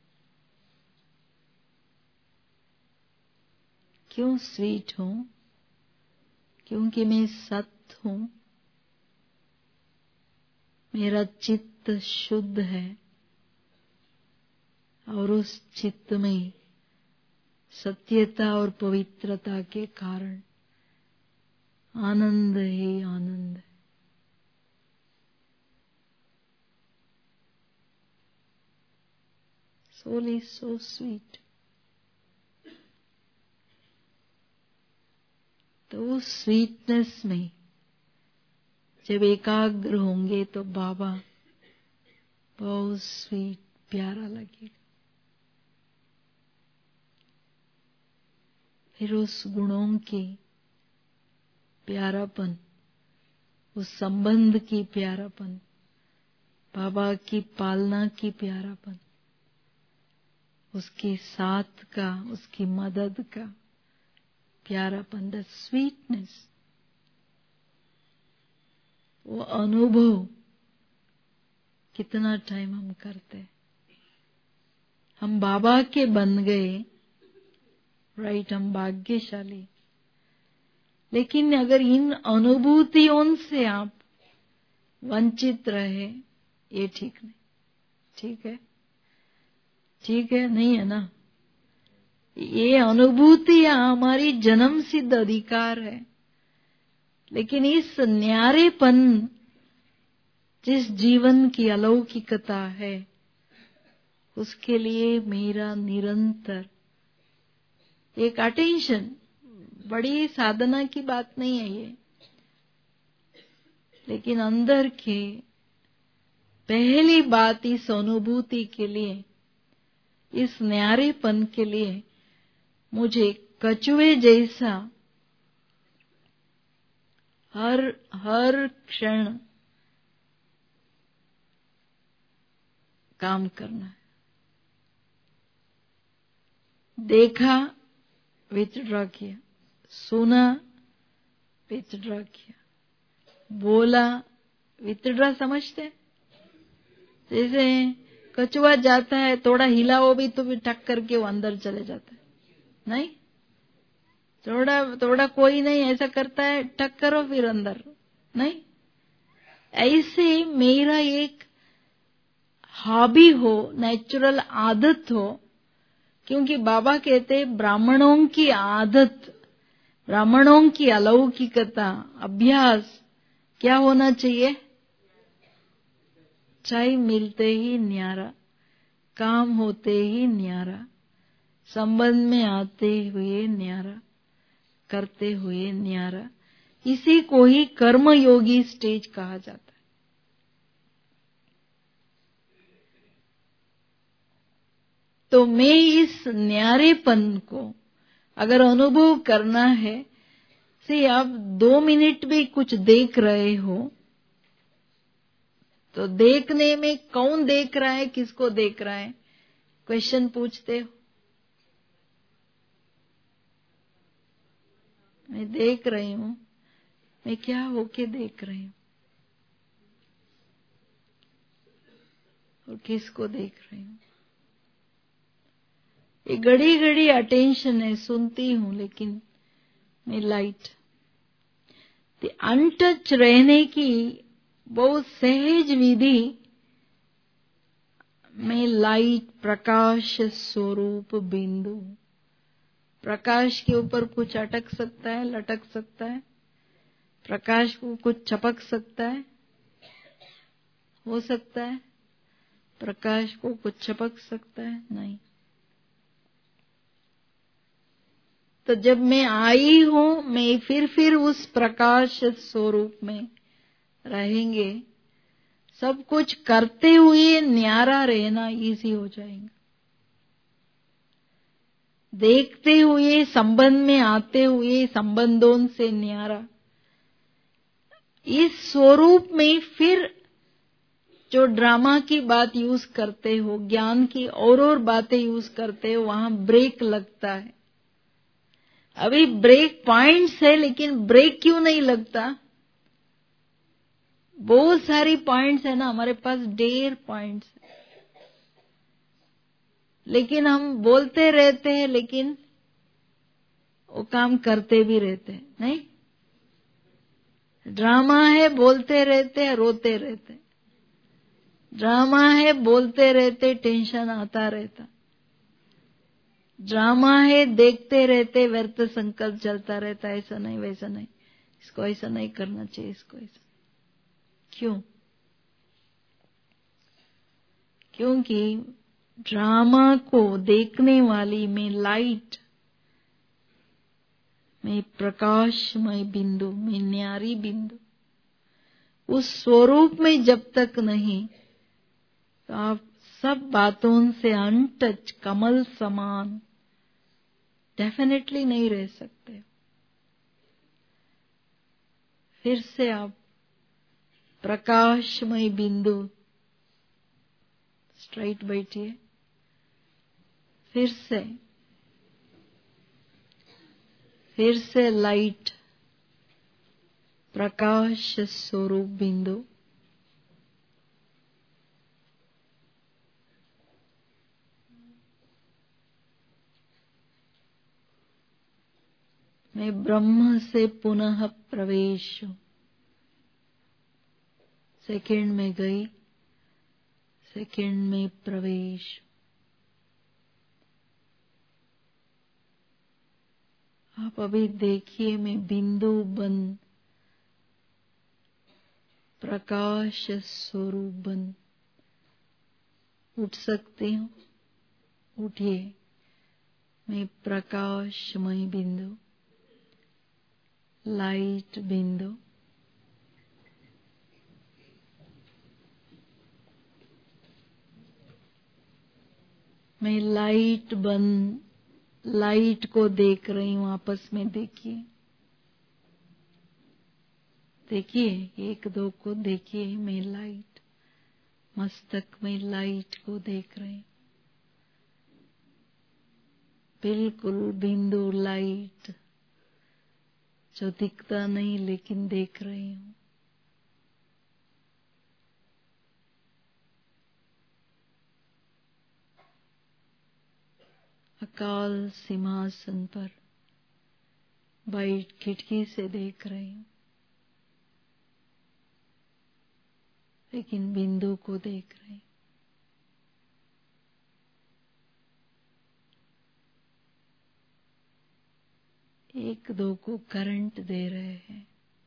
क्यों स्वीट हूं? क्योंकि मैं सत्य हूं, मेरा चित्त शुद्ध है और उस चित्त में सत्यता और पवित्रता के कारण आनंद ही आनंद है। Soul is so sweet. तो उस स्वीटनेस में जब एकाग्र होंगे तो बाबा बहुत स्वीट प्यारा लगेगा। फिर उस गुणों की प्यारापन, उस संबंध की प्यारापन, बाबा की पालना की प्यारापन, उसके साथ का, उसकी मदद का प्यारापन, द स्वीटनेस, वो अनुभव कितना टाइम हम करते हैं। हम बाबा के बन गए, राइट, हम भाग्यशाली। लेकिन अगर इन अनुभूतियों से आप वंचित रहे, ये ठीक नहीं। ठीक है, ठीक है, नहीं है ना? ये अनुभूतियां हमारी जन्म सिद्ध अधिकार है, लेकिन इस न्यारेपन, जिस जीवन की अलौकिकता है, उसके लिए मेरा निरंतर एक अटेंशन, बड़ी साधना की बात नहीं है ये, लेकिन अंदर के पहली बात इस अनुभूति के लिए, इस न्यारेपन के लिए मुझे कछुए जैसा हर हर क्षण काम करना है। देखा, विथड्रॉ किया, सुना, विथड्रॉ किया, बोला, विथड्रॉ। समझते? जैसे कछुआ जाता है, थोड़ा हिलाओ भी तो भी टक करके वो अंदर चले जाता है, नहीं? थोड़ा थोड़ा कोई नहीं ऐसा करता है, टक करो फिर अंदर, नहीं? ऐसे मेरा एक हॉबी हो, नेचुरल आदत हो, क्योंकि बाबा कहते ब्राह्मणों की आदत, ब्राह्मणों की अलौकिकता, अभ्यास क्या होना चाहिए? चाय मिलते ही न्यारा, काम होते ही न्यारा, संबंध में आते हुए न्यारा, करते हुए न्यारा। इसी को ही कर्मयोगी स्टेज कहा जाता है। तो मैं इस न्यारेपन को अगर अनुभव करना है, से आप दो मिनट भी कुछ देख रहे हो तो देखने में कौन देख रहा है, किसको देख रहा है, क्वेश्चन पूछते हो। मैं देख रही हूं, मैं क्या होके देख रही हूं और किसको देख रही हूं। ये घड़ी घड़ी अटेंशन है, सुनती हूं, लेकिन मैं लाइट अनटच रहने की बहुत सहज विधि में लाइट प्रकाश स्वरूप बिंदु। प्रकाश के ऊपर कुछ अटक सकता है, लटक सकता है, प्रकाश को कुछ चपक सकता है, हो सकता है, प्रकाश को कुछ चपक सकता है, नहीं। तो जब मैं आई हूं, मैं फिर फिर उस प्रकाश स्वरूप में रहेंगे, सब कुछ करते हुए न्यारा रहना इजी हो जाएगा। देखते हुए, संबंध में आते हुए, संबंधों से न्यारा, इस स्वरूप में फिर जो ड्रामा की बात यूज करते हो, ज्ञान की और और बातें यूज करते हो, वहां ब्रेक लगता है। अभी ब्रेक पॉइंट्स है, लेकिन ब्रेक क्यों नहीं लगता? बहुत सारी पॉइंट्स है ना हमारे पास, ढेर पॉइंट्स, लेकिन हम बोलते रहते हैं, लेकिन वो काम करते भी रहते हैं, नहीं? ड्रामा है, बोलते रहते हैं, रोते रहते हैं। ड्रामा है, बोलते रहते, टेंशन आता रहता। ड्रामा है, देखते रहते, व्यर्थ संकल्प चलता रहता, ऐसा नहीं, वैसा नहीं, इसको ऐसा नहीं करना चाहिए, इसको ऐसा। क्यों? क्योंकि ड्रामा को देखने वाली में लाइट, में प्रकाशमय बिंदु, में न्यारी बिंदु, उस स्वरूप में जब तक नहीं, तो आप सब बातों से अनटच कमल समान डेफिनेटली नहीं रह सकते। फिर से आप प्रकाशमय बिंदु स्ट्राइट बैठिए। फिर से फिर से लाइट प्रकाश स्वरूप बिंदु, मैं ब्रह्म से पुनः प्रवेश हूं। सेकंड में गई, सेकंड में प्रवेश। आप अभी देखिए, मैं बिंदु बन प्रकाश स्वरूप बन उठ सकती हूं। उठिए, मैं प्रकाशमय बिंदु, लाइट बिंदु, मैं लाइट बन लाइट को देख रही हूं। आपस में देखिए, देखिए, एक दो को देखिए। मैं लाइट, मस्तक में लाइट को देख रही हूं, बिल्कुल बिंदु लाइट, जो दिखता नहीं लेकिन देख रही हूं। अकाल सिंहासन पर बैठ खिड़की से देख रही हूं, लेकिन बिंदु को देख रही हूं। एक दो को करंट दे रहे हैं।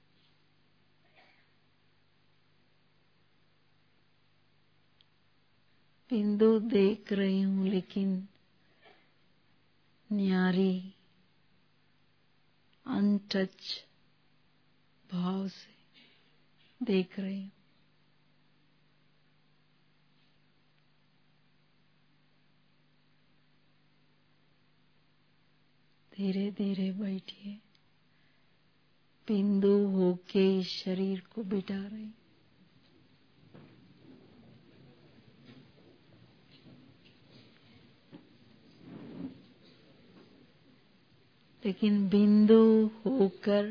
बिंदु देख रही हूं, लेकिन न्यारी अनटच भाव से देख रही हूं। धीरे धीरे बैठिए, बिंदु होके इस शरीर को बिठा रही। लेकिन बिंदु होकर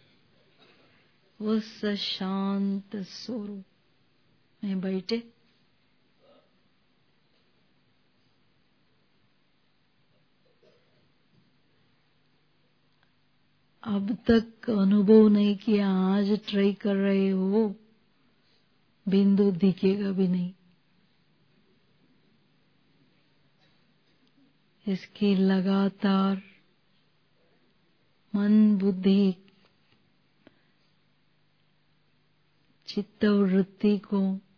उस शांत स्वरूप में बैठे। अब तक अनुभव नहीं किया, आज ट्राई कर रहे हो, बिंदु दिखेगा भी नहीं। इसकी लगातार मन, बुद्धि, चित्त और वृत्ति को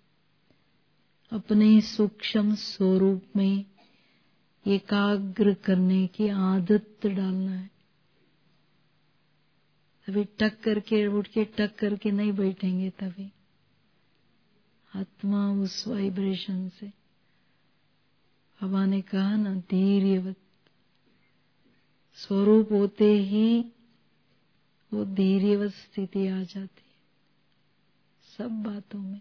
अपने सूक्ष्म स्वरूप में एकाग्र करने की आदत डालना है। अभी टक करके उठ के टक करके नहीं बैठेंगे, तभी आत्मा उस वाइब्रेशन से, बाबा ने कहा ना, धैर्यवत स्वरूप होते ही वो धैर्यवत स्थिति आ जाती है सब बातों में।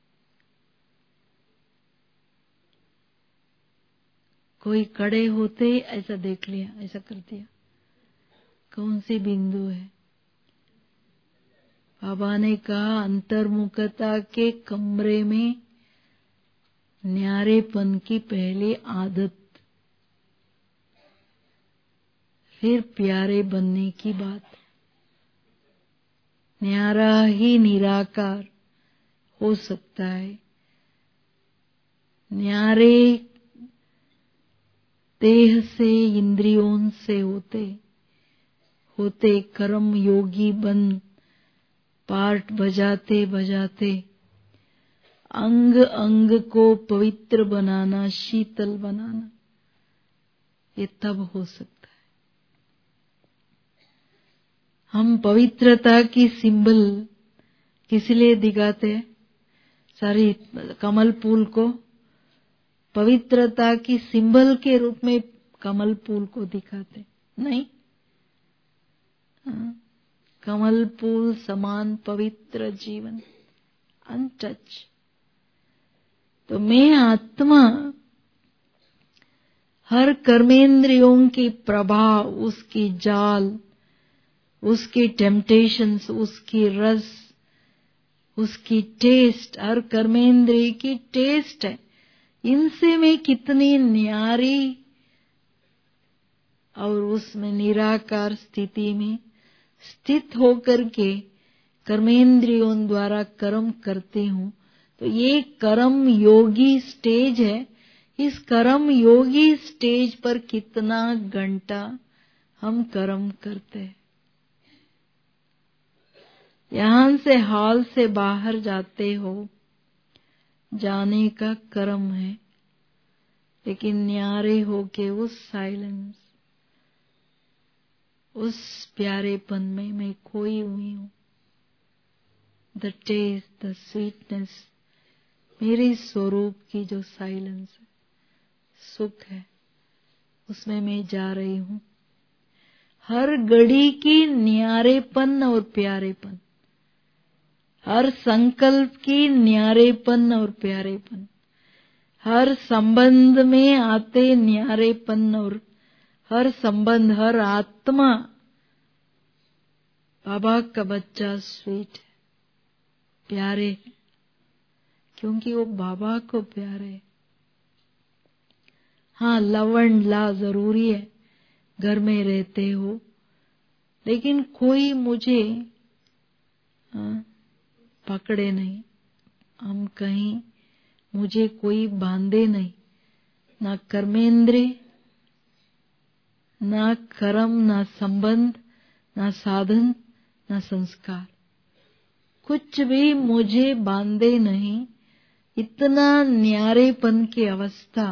कोई कड़े होते ऐसा देख लिया, ऐसा कर दिया, कौन सी बिंदु है। बाबा ने कहा अंतर्मुखता के कमरे में न्यारेपन की पहली आदत, फिर प्यारे बनने की बात। न्यारा ही निराकार हो सकता है। न्यारे देह से, इंद्रियों से होते होते कर्म योगी बन पार्ट बजाते बजाते अंग अंग को पवित्र बनाना, शीतल बनाना, ये तब हो सकता है। हम पवित्रता की सिंबल किस लिए दिखाते हैं? सारी कमल फूल को पवित्रता की सिंबल के रूप में कमल फूल को दिखाते नहीं। हाँ? कमल फूल समान पवित्र जीवन, अनटच। तो मैं आत्मा हर कर्मेंद्रियों की प्रभाव, उसकी जाल, उसकी टेम्पटेशंस, उसकी रस, उसकी टेस्ट, हर कर्मेंद्रिय की टेस्ट है। इनसे मैं कितनी न्यारी और उसमें निराकार स्थिति में स्थित होकर के कर्मेंद्रियों द्वारा कर्म करती हूँ। तो ये कर्म योगी स्टेज है। इस कर्म योगी स्टेज पर कितना घंटा हम कर्म करते हैं। यहां से हॉल से बाहर जाते हो, जाने का कर्म है, लेकिन न्यारे होके उस साइलेंस, उस प्यारेपन में मैं खोई हुई हूँ। द टेस्ट, द स्वीटनेस, मेरे स्वरूप की जो साइलेंस है, सुख है, उसमें मैं जा रही हूँ। हर घड़ी की न्यारेपन और प्यारेपन, हर संकल्प की न्यारेपन और प्यारेपन, हर संबंध में आते न्यारेपन और हर संबंध, हर आत्मा बाबा का बच्चा स्वीट है, प्यारे, क्योंकि वो बाबा को प्यारे। हाँ, लव एंड ला जरूरी है, घर में रहते हो, लेकिन कोई मुझे हाँ, पकड़े नहीं, हम कहीं मुझे कोई बांधे नहीं, ना कर्मेंद्रिय, ना कर्म, ना संबंध, ना साधन, ना संस्कार, कुछ भी मुझे बांधे नहीं। इतना न्यारेपन की अवस्था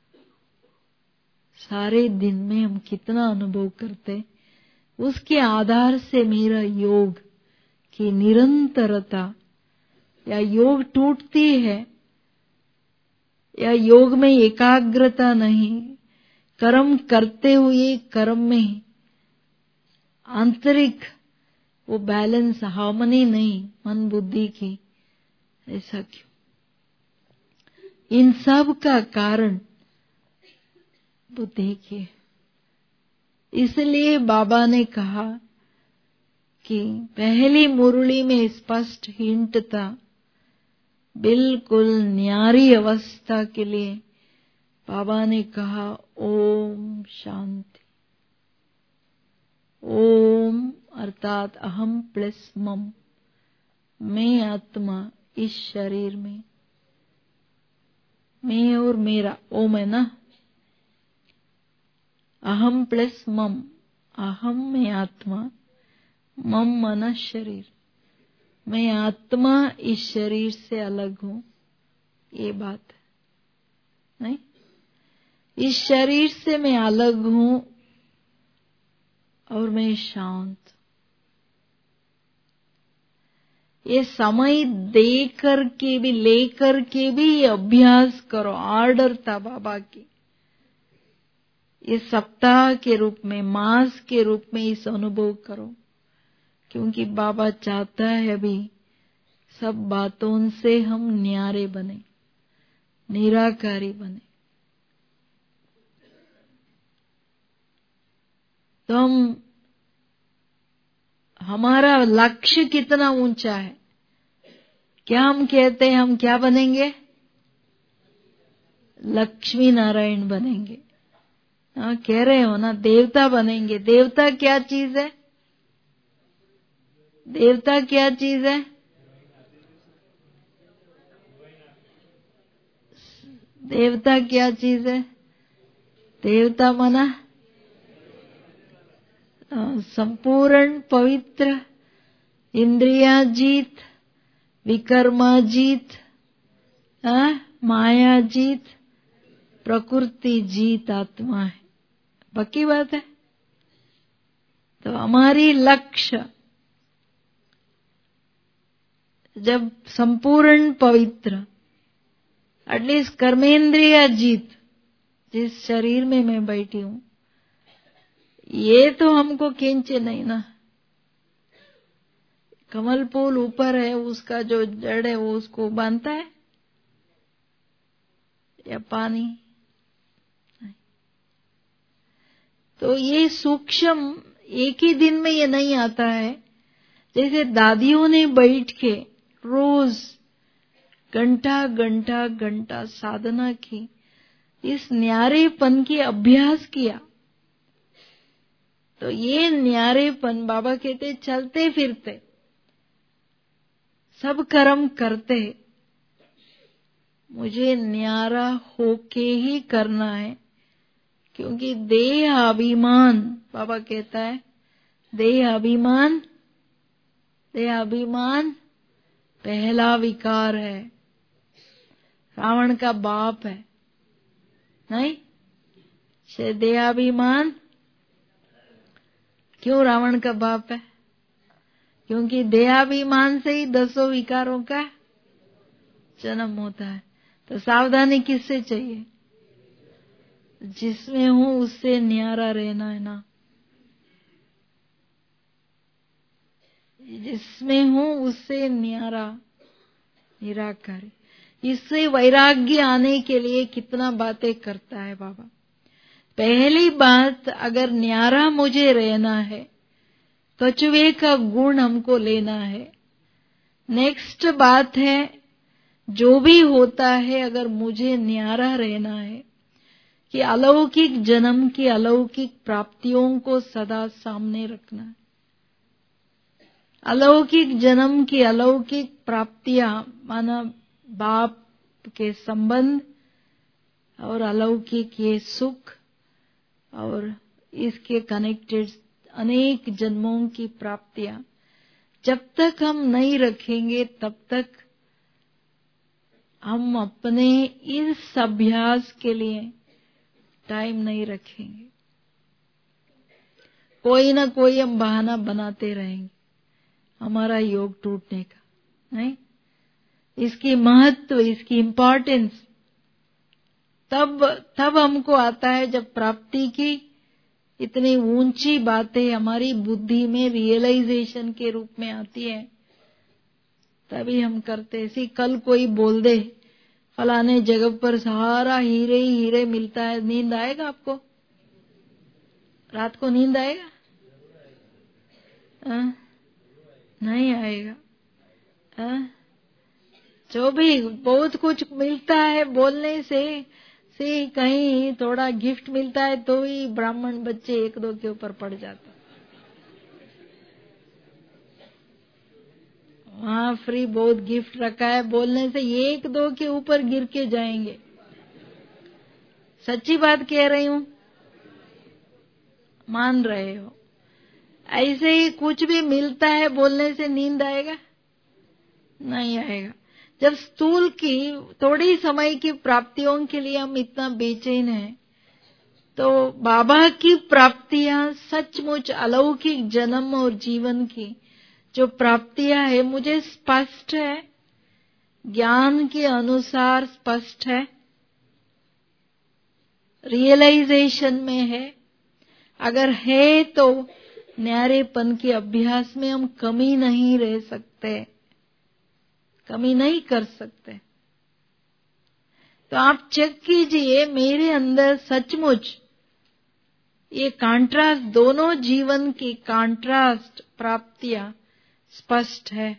सारे दिन में हम कितना अनुभव करते, उसके आधार से मेरा योग की निरंतरता, या योग टूटती है, या योग में एकाग्रता नहीं, कर्म करते हुए कर्म में आंतरिक वो बैलेंस, हार्मनी नहीं मन बुद्धि की, ऐसा क्यों? इन सब का कारण बुद्धि की। इसलिए बाबा ने कहा कि पहली मुरली में स्पष्ट हिंट था, बिल्कुल न्यारी अवस्था के लिए बाबा ने कहा ओम शांति। ओम अर्थात अहम प्लस मम, मैं आत्मा इस शरीर में। मैं और मेरा, ओम है ना, अहम प्लस मम, अहम में आत्मा, मम मन शरीर। मैं आत्मा इस शरीर से अलग हूं, ये बात है नहीं। इस शरीर से मैं अलग हूं और मैं शांत। ये समय दे करके भी, लेकर के भी ये अभ्यास करो। ऑर्डर था बाबा की, ये सप्ताह के रूप में, मास के रूप में इस अनुभव करो, क्योंकि बाबा चाहता है अभी सब बातों से हम न्यारे बने, निराकारी बने। तो हम, हमारा लक्ष्य कितना ऊंचा है। क्या हम कहते हैं हम क्या बनेंगे? लक्ष्मी नारायण बनेंगे। हाँ, कह रहे हो ना, देवता बनेंगे। देवता क्या चीज है? देवता क्या चीज है? देवता क्या चीज है? देवता मना संपूर्ण पवित्र, इंद्रिया जीत, विकर्मा जीत, माया जीत, प्रकृति जीत आत्मा है। पक्की बात है। तो हमारी लक्ष्य जब संपूर्ण पवित्र, एटलीस्ट कर्मेंद्रिया जीत, जिस शरीर में मैं बैठी हूं, ये तो हमको खींचे नहीं ना। कमल फूल ऊपर है, उसका जो जड़ है वो उसको बांधता है या पानी? तो ये सूक्ष्म एक ही दिन में ये नहीं आता है। जैसे दादियों ने बैठ के रोज घंटा घंटा घंटा साधना की, इस न्यारेपन की अभ्यास किया, तो ये न्यारेपन, बाबा कहते चलते फिरते सब कर्म करते, मुझे न्यारा होके ही करना है। क्योंकि देह अभिमान, बाबा कहता है देह अभिमान, देह अभिमान पहला विकार है, रावण का बाप है नहीं। से देहाभिमान क्यों रावण का बाप है? क्योंकि देहाभिमान से ही दसों विकारों का जन्म होता है। तो सावधानी किससे चाहिए? जिसमें हूं उससे न्यारा रहना है ना। जिसमें हूं उससे न्यारा, निराकारी। इससे वैराग्य आने के लिए कितना बातें करता है बाबा। पहली बात, अगर न्यारा मुझे रहना है, कछुए का गुण हमको लेना है। नेक्स्ट बात है, जो भी होता है अगर मुझे न्यारा रहना है, कि अलौकिक जन्म की अलौकिक प्राप्तियों को सदा सामने रखना है। अलौकिक जन्म की अलौकिक प्राप्तियां माना बाप के संबंध और अलौकिक ये सुख और इसके कनेक्टेड अनेक जन्मों की प्राप्तियां, जब तक हम नहीं रखेंगे तब तक हम अपने इस अभ्यास के लिए टाइम नहीं रखेंगे। कोई ना कोई हम बहाना बनाते रहेंगे हमारा योग टूटने का नहीं। इसकी महत्व, इसकी इम्पोर्टेंस तब तब हमको आता है जब प्राप्ति की इतनी ऊंची बातें हमारी बुद्धि में रियलाइजेशन के रूप में आती है, तभी हम करते। ऐसी कल कोई बोल दे फलाने जगह पर सारा हीरे ही हीरे मिलता है, नींद आएगा आपको? रात को नींद आएगा? आ? नहीं आएगा। आ? जो भी बहुत कुछ मिलता है बोलने से से कहीं थोड़ा गिफ्ट मिलता है तो ही ब्राह्मण बच्चे एक दो के ऊपर पड़ जाते। वहाँ फ्री बहुत गिफ्ट रखा है, बोलने से एक दो के ऊपर गिर के जाएंगे। सच्ची बात कह रही हूँ, मान रहे हो? ऐसे ही कुछ भी मिलता है बोलने से नींद आएगा? नहीं आएगा। जब स्थूल की थोड़ी समय की प्राप्तियों के लिए हम इतना बेचैन हैं, तो बाबा की प्राप्तियां सचमुच अलौकिक जन्म और जीवन की जो प्राप्तियां है, मुझे स्पष्ट है, ज्ञान के अनुसार स्पष्ट है, रियलाइजेशन में है। अगर है तो न्यारेपन के अभ्यास में हम कमी नहीं रह सकते, कमी नहीं कर सकते। तो आप चेक कीजिए, मेरे अंदर सचमुच ये कॉन्ट्रास्ट, दोनों जीवन की कॉन्ट्रास्ट प्राप्तियां स्पष्ट है।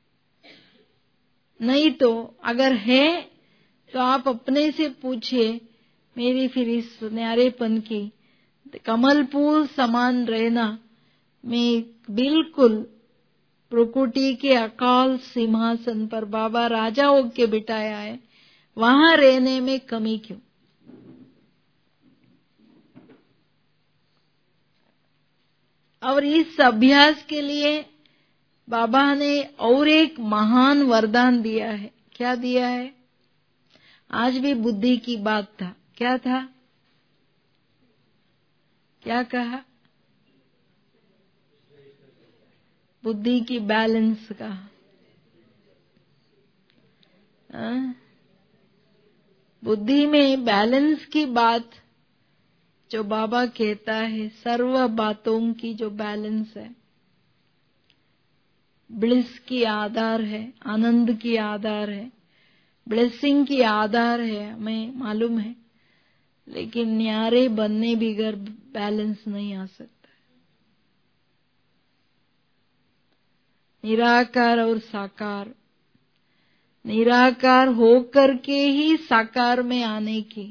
नहीं तो अगर है तो आप अपने से पूछिए, मेरी फिर इस न्यारेपन की कमल फूल समान रहना में बिल्कुल प्रकृति के अकाल सिंहासन पर बाबा राजा होके बिठाया है, वहां रहने में कमी क्यों? और इस अभ्यास के लिए बाबा ने और एक महान वरदान दिया है। क्या दिया है? आज भी बुद्धि की बात था। क्या था? क्या कहा? बुद्धि की बैलेंस का। आ? बुद्धि में बैलेंस की बात जो बाबा कहता है, सर्व बातों की जो बैलेंस है, ब्लिस की आधार है, आनंद की आधार है, ब्लेसिंग की आधार है, हमें मालूम है। लेकिन न्यारे बनने बगैर बैलेंस नहीं आ सकता। निराकार और साकार, निराकार होकर के ही साकार में आने की,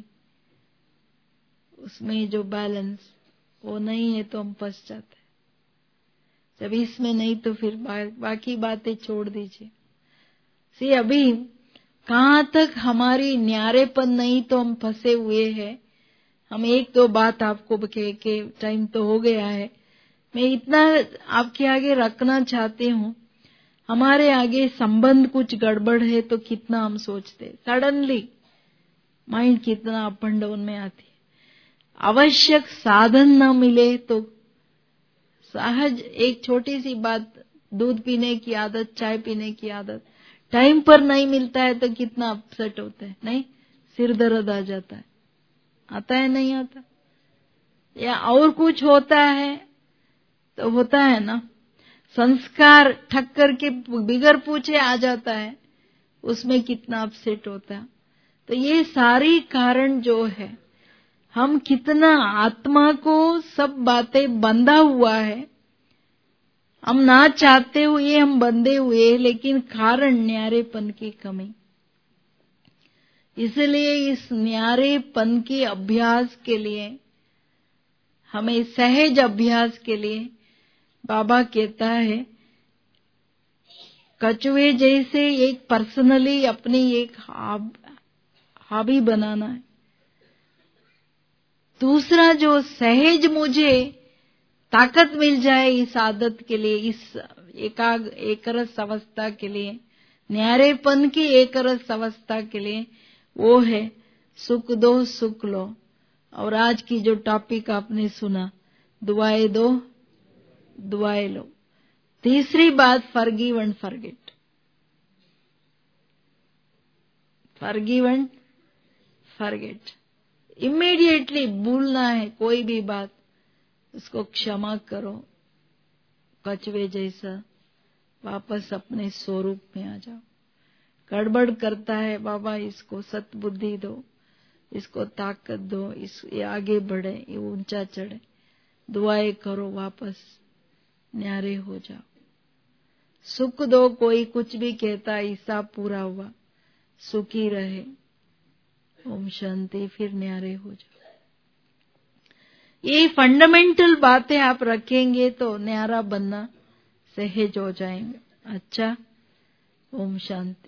उसमें जो बैलेंस वो नहीं है तो हम फंस जाते हैं। जब इसमें नहीं तो फिर बा, बाकी बातें छोड़ दीजिए। सी अभी कहाँ तक हमारी न्यारेपन नहीं तो हम फंसे हुए हैं। हम एक दो बात आपको कह के, टाइम तो हो गया है, मैं इतना आपके आगे रखना चाहती हूँ। हमारे आगे संबंध कुछ गड़बड़ है तो कितना हम सोचते, सडनली माइंड कितना अप एंड डाउन में आती है। आवश्यक साधन न मिले तो सहज एक छोटी सी बात, दूध पीने की आदत, चाय पीने की आदत, टाइम पर नहीं मिलता है तो कितना अपसेट होता है, नहीं? सिर दर्द आ जाता है, आता है नहीं आता? या और कुछ होता है तो होता है ना, संस्कार ठक करके बिगर पूछे आ जाता है, उसमें कितना अपसेट होता है। तो ये सारी कारण जो है, हम कितना आत्मा को सब बातें बंधा हुआ है, हम ना चाहते हुए हम बंधे हुए, लेकिन कारण न्यारेपन की कमी। इसलिए इस न्यारेपन के अभ्यास के लिए, हमें सहज अभ्यास के लिए बाबा कहता है, कछुए जैसे एक पर्सनली अपनी एक हॉबी बनाना है। दूसरा जो सहज मुझे ताकत मिल जाए इस आदत के लिए, इस एकाग एकरस अवस्था के लिए, न्यारेपन की एकरस अवस्था के लिए, वो है सुख दो सुख लो। और आज की जो टॉपिक आपने सुना, दुआएं दो दुआएं लो। तीसरी बात, forgive and forget. Forgive and forget, immediately भूलना है कोई भी बात, उसको क्षमा करो, कछुए जैसा वापस अपने स्वरूप में आ जाओ। गड़बड़ करता है, बाबा इसको सतबुद्धि दो, इसको ताकत दो, इस ये आगे बढ़े, ये ऊंचा चढ़े, दुआएं करो, वापस न्यारे हो जाओ। सुख दो, कोई कुछ भी कहता, हिसाब पूरा हुआ, सुखी रहे, ओम शांति, फिर न्यारे हो जाओ। ये फंडामेंटल बातें आप रखेंगे तो न्यारा बनना सहज हो जाएंगे। अच्छा, ओम शांति।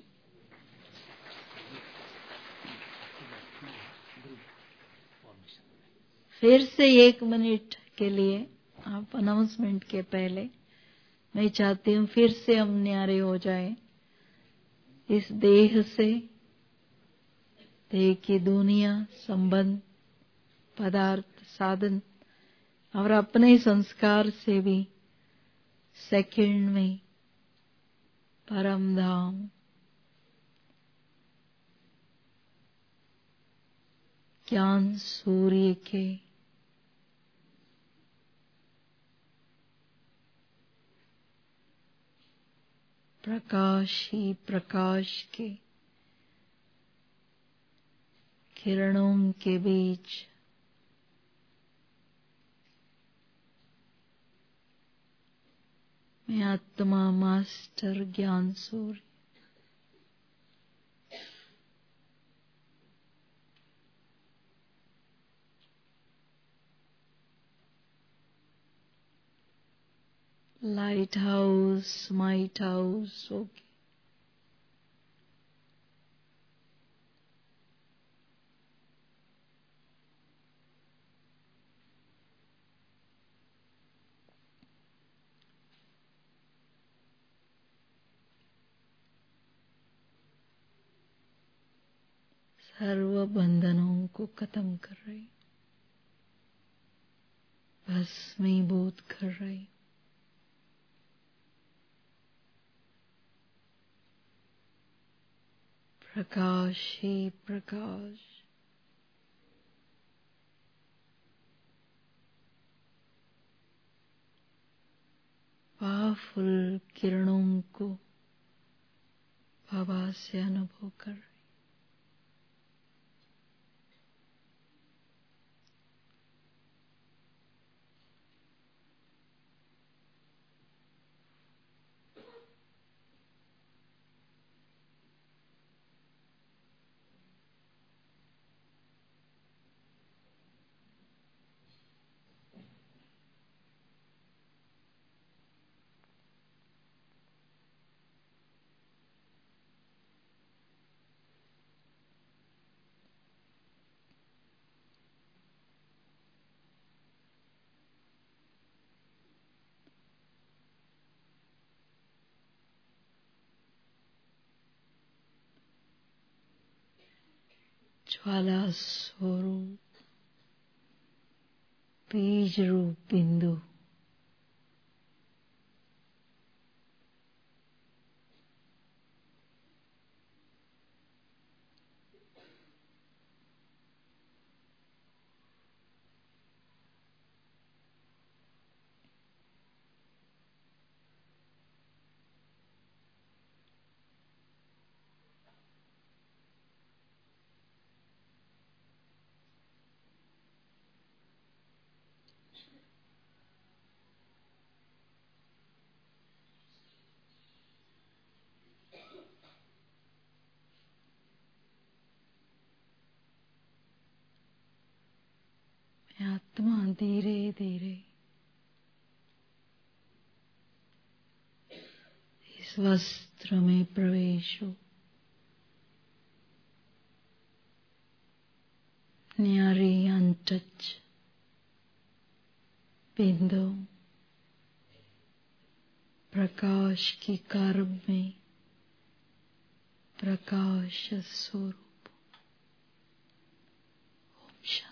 फिर से एक मिनट के लिए आप अनाउंसमेंट के पहले मैं चाहती हूँ फिर से हम न्यारे हो जाएं इस देह से, देह की दुनिया, संबंध, पदार्थ, साधन और अपने संस्कार से भी सेकंड में परम धाम, ज्ञान सूर्य के प्रकाश ही प्रकाश के किरणों के बीच मैं आत्मा मास्टर ज्ञान सूर्य लाइट हाउस, माइट हाउस होगी। सर्व बंधनों को खत्म कर रही, भस्मीभूत कर रही। प्रकाश ही प्रकाश, पावरफुल किरणों को भाव से अनुभव कर रही। ज्वाला स्वरूप बीज रूप बिंदु आत्मा धीरे धीरे इस वस्त्र में प्रवेश हो। न्यारी अनटच बिंदु प्रकाश की कर्ब में प्रकाश स्वरूप। ओम शांति।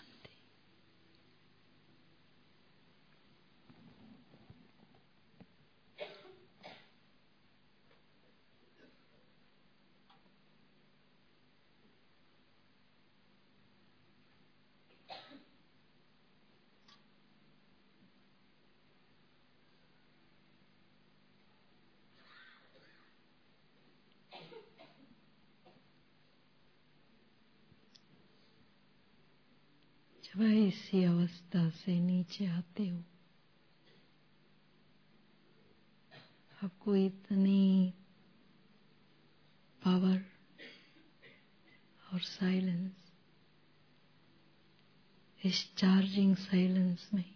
जब ऐसी अवस्था से नीचे आते हो आपको इतनी पावर और साइलेंस, इस चार्जिंग साइलेंस में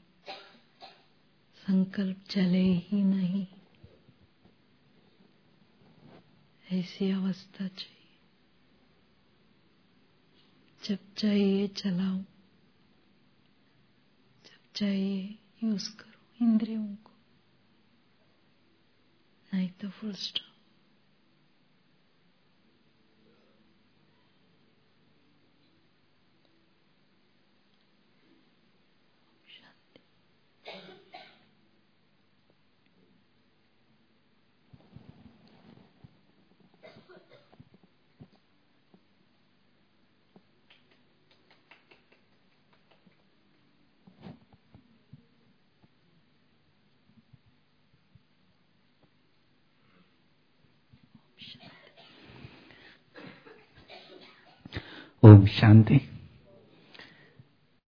संकल्प चले ही नहीं। ऐसी अवस्था चाहिए। जब चाहिए चलाओ, जब चाहिए यूज करो इंद्रियों को, नहीं तो फुल स्टॉप। ओम शांति।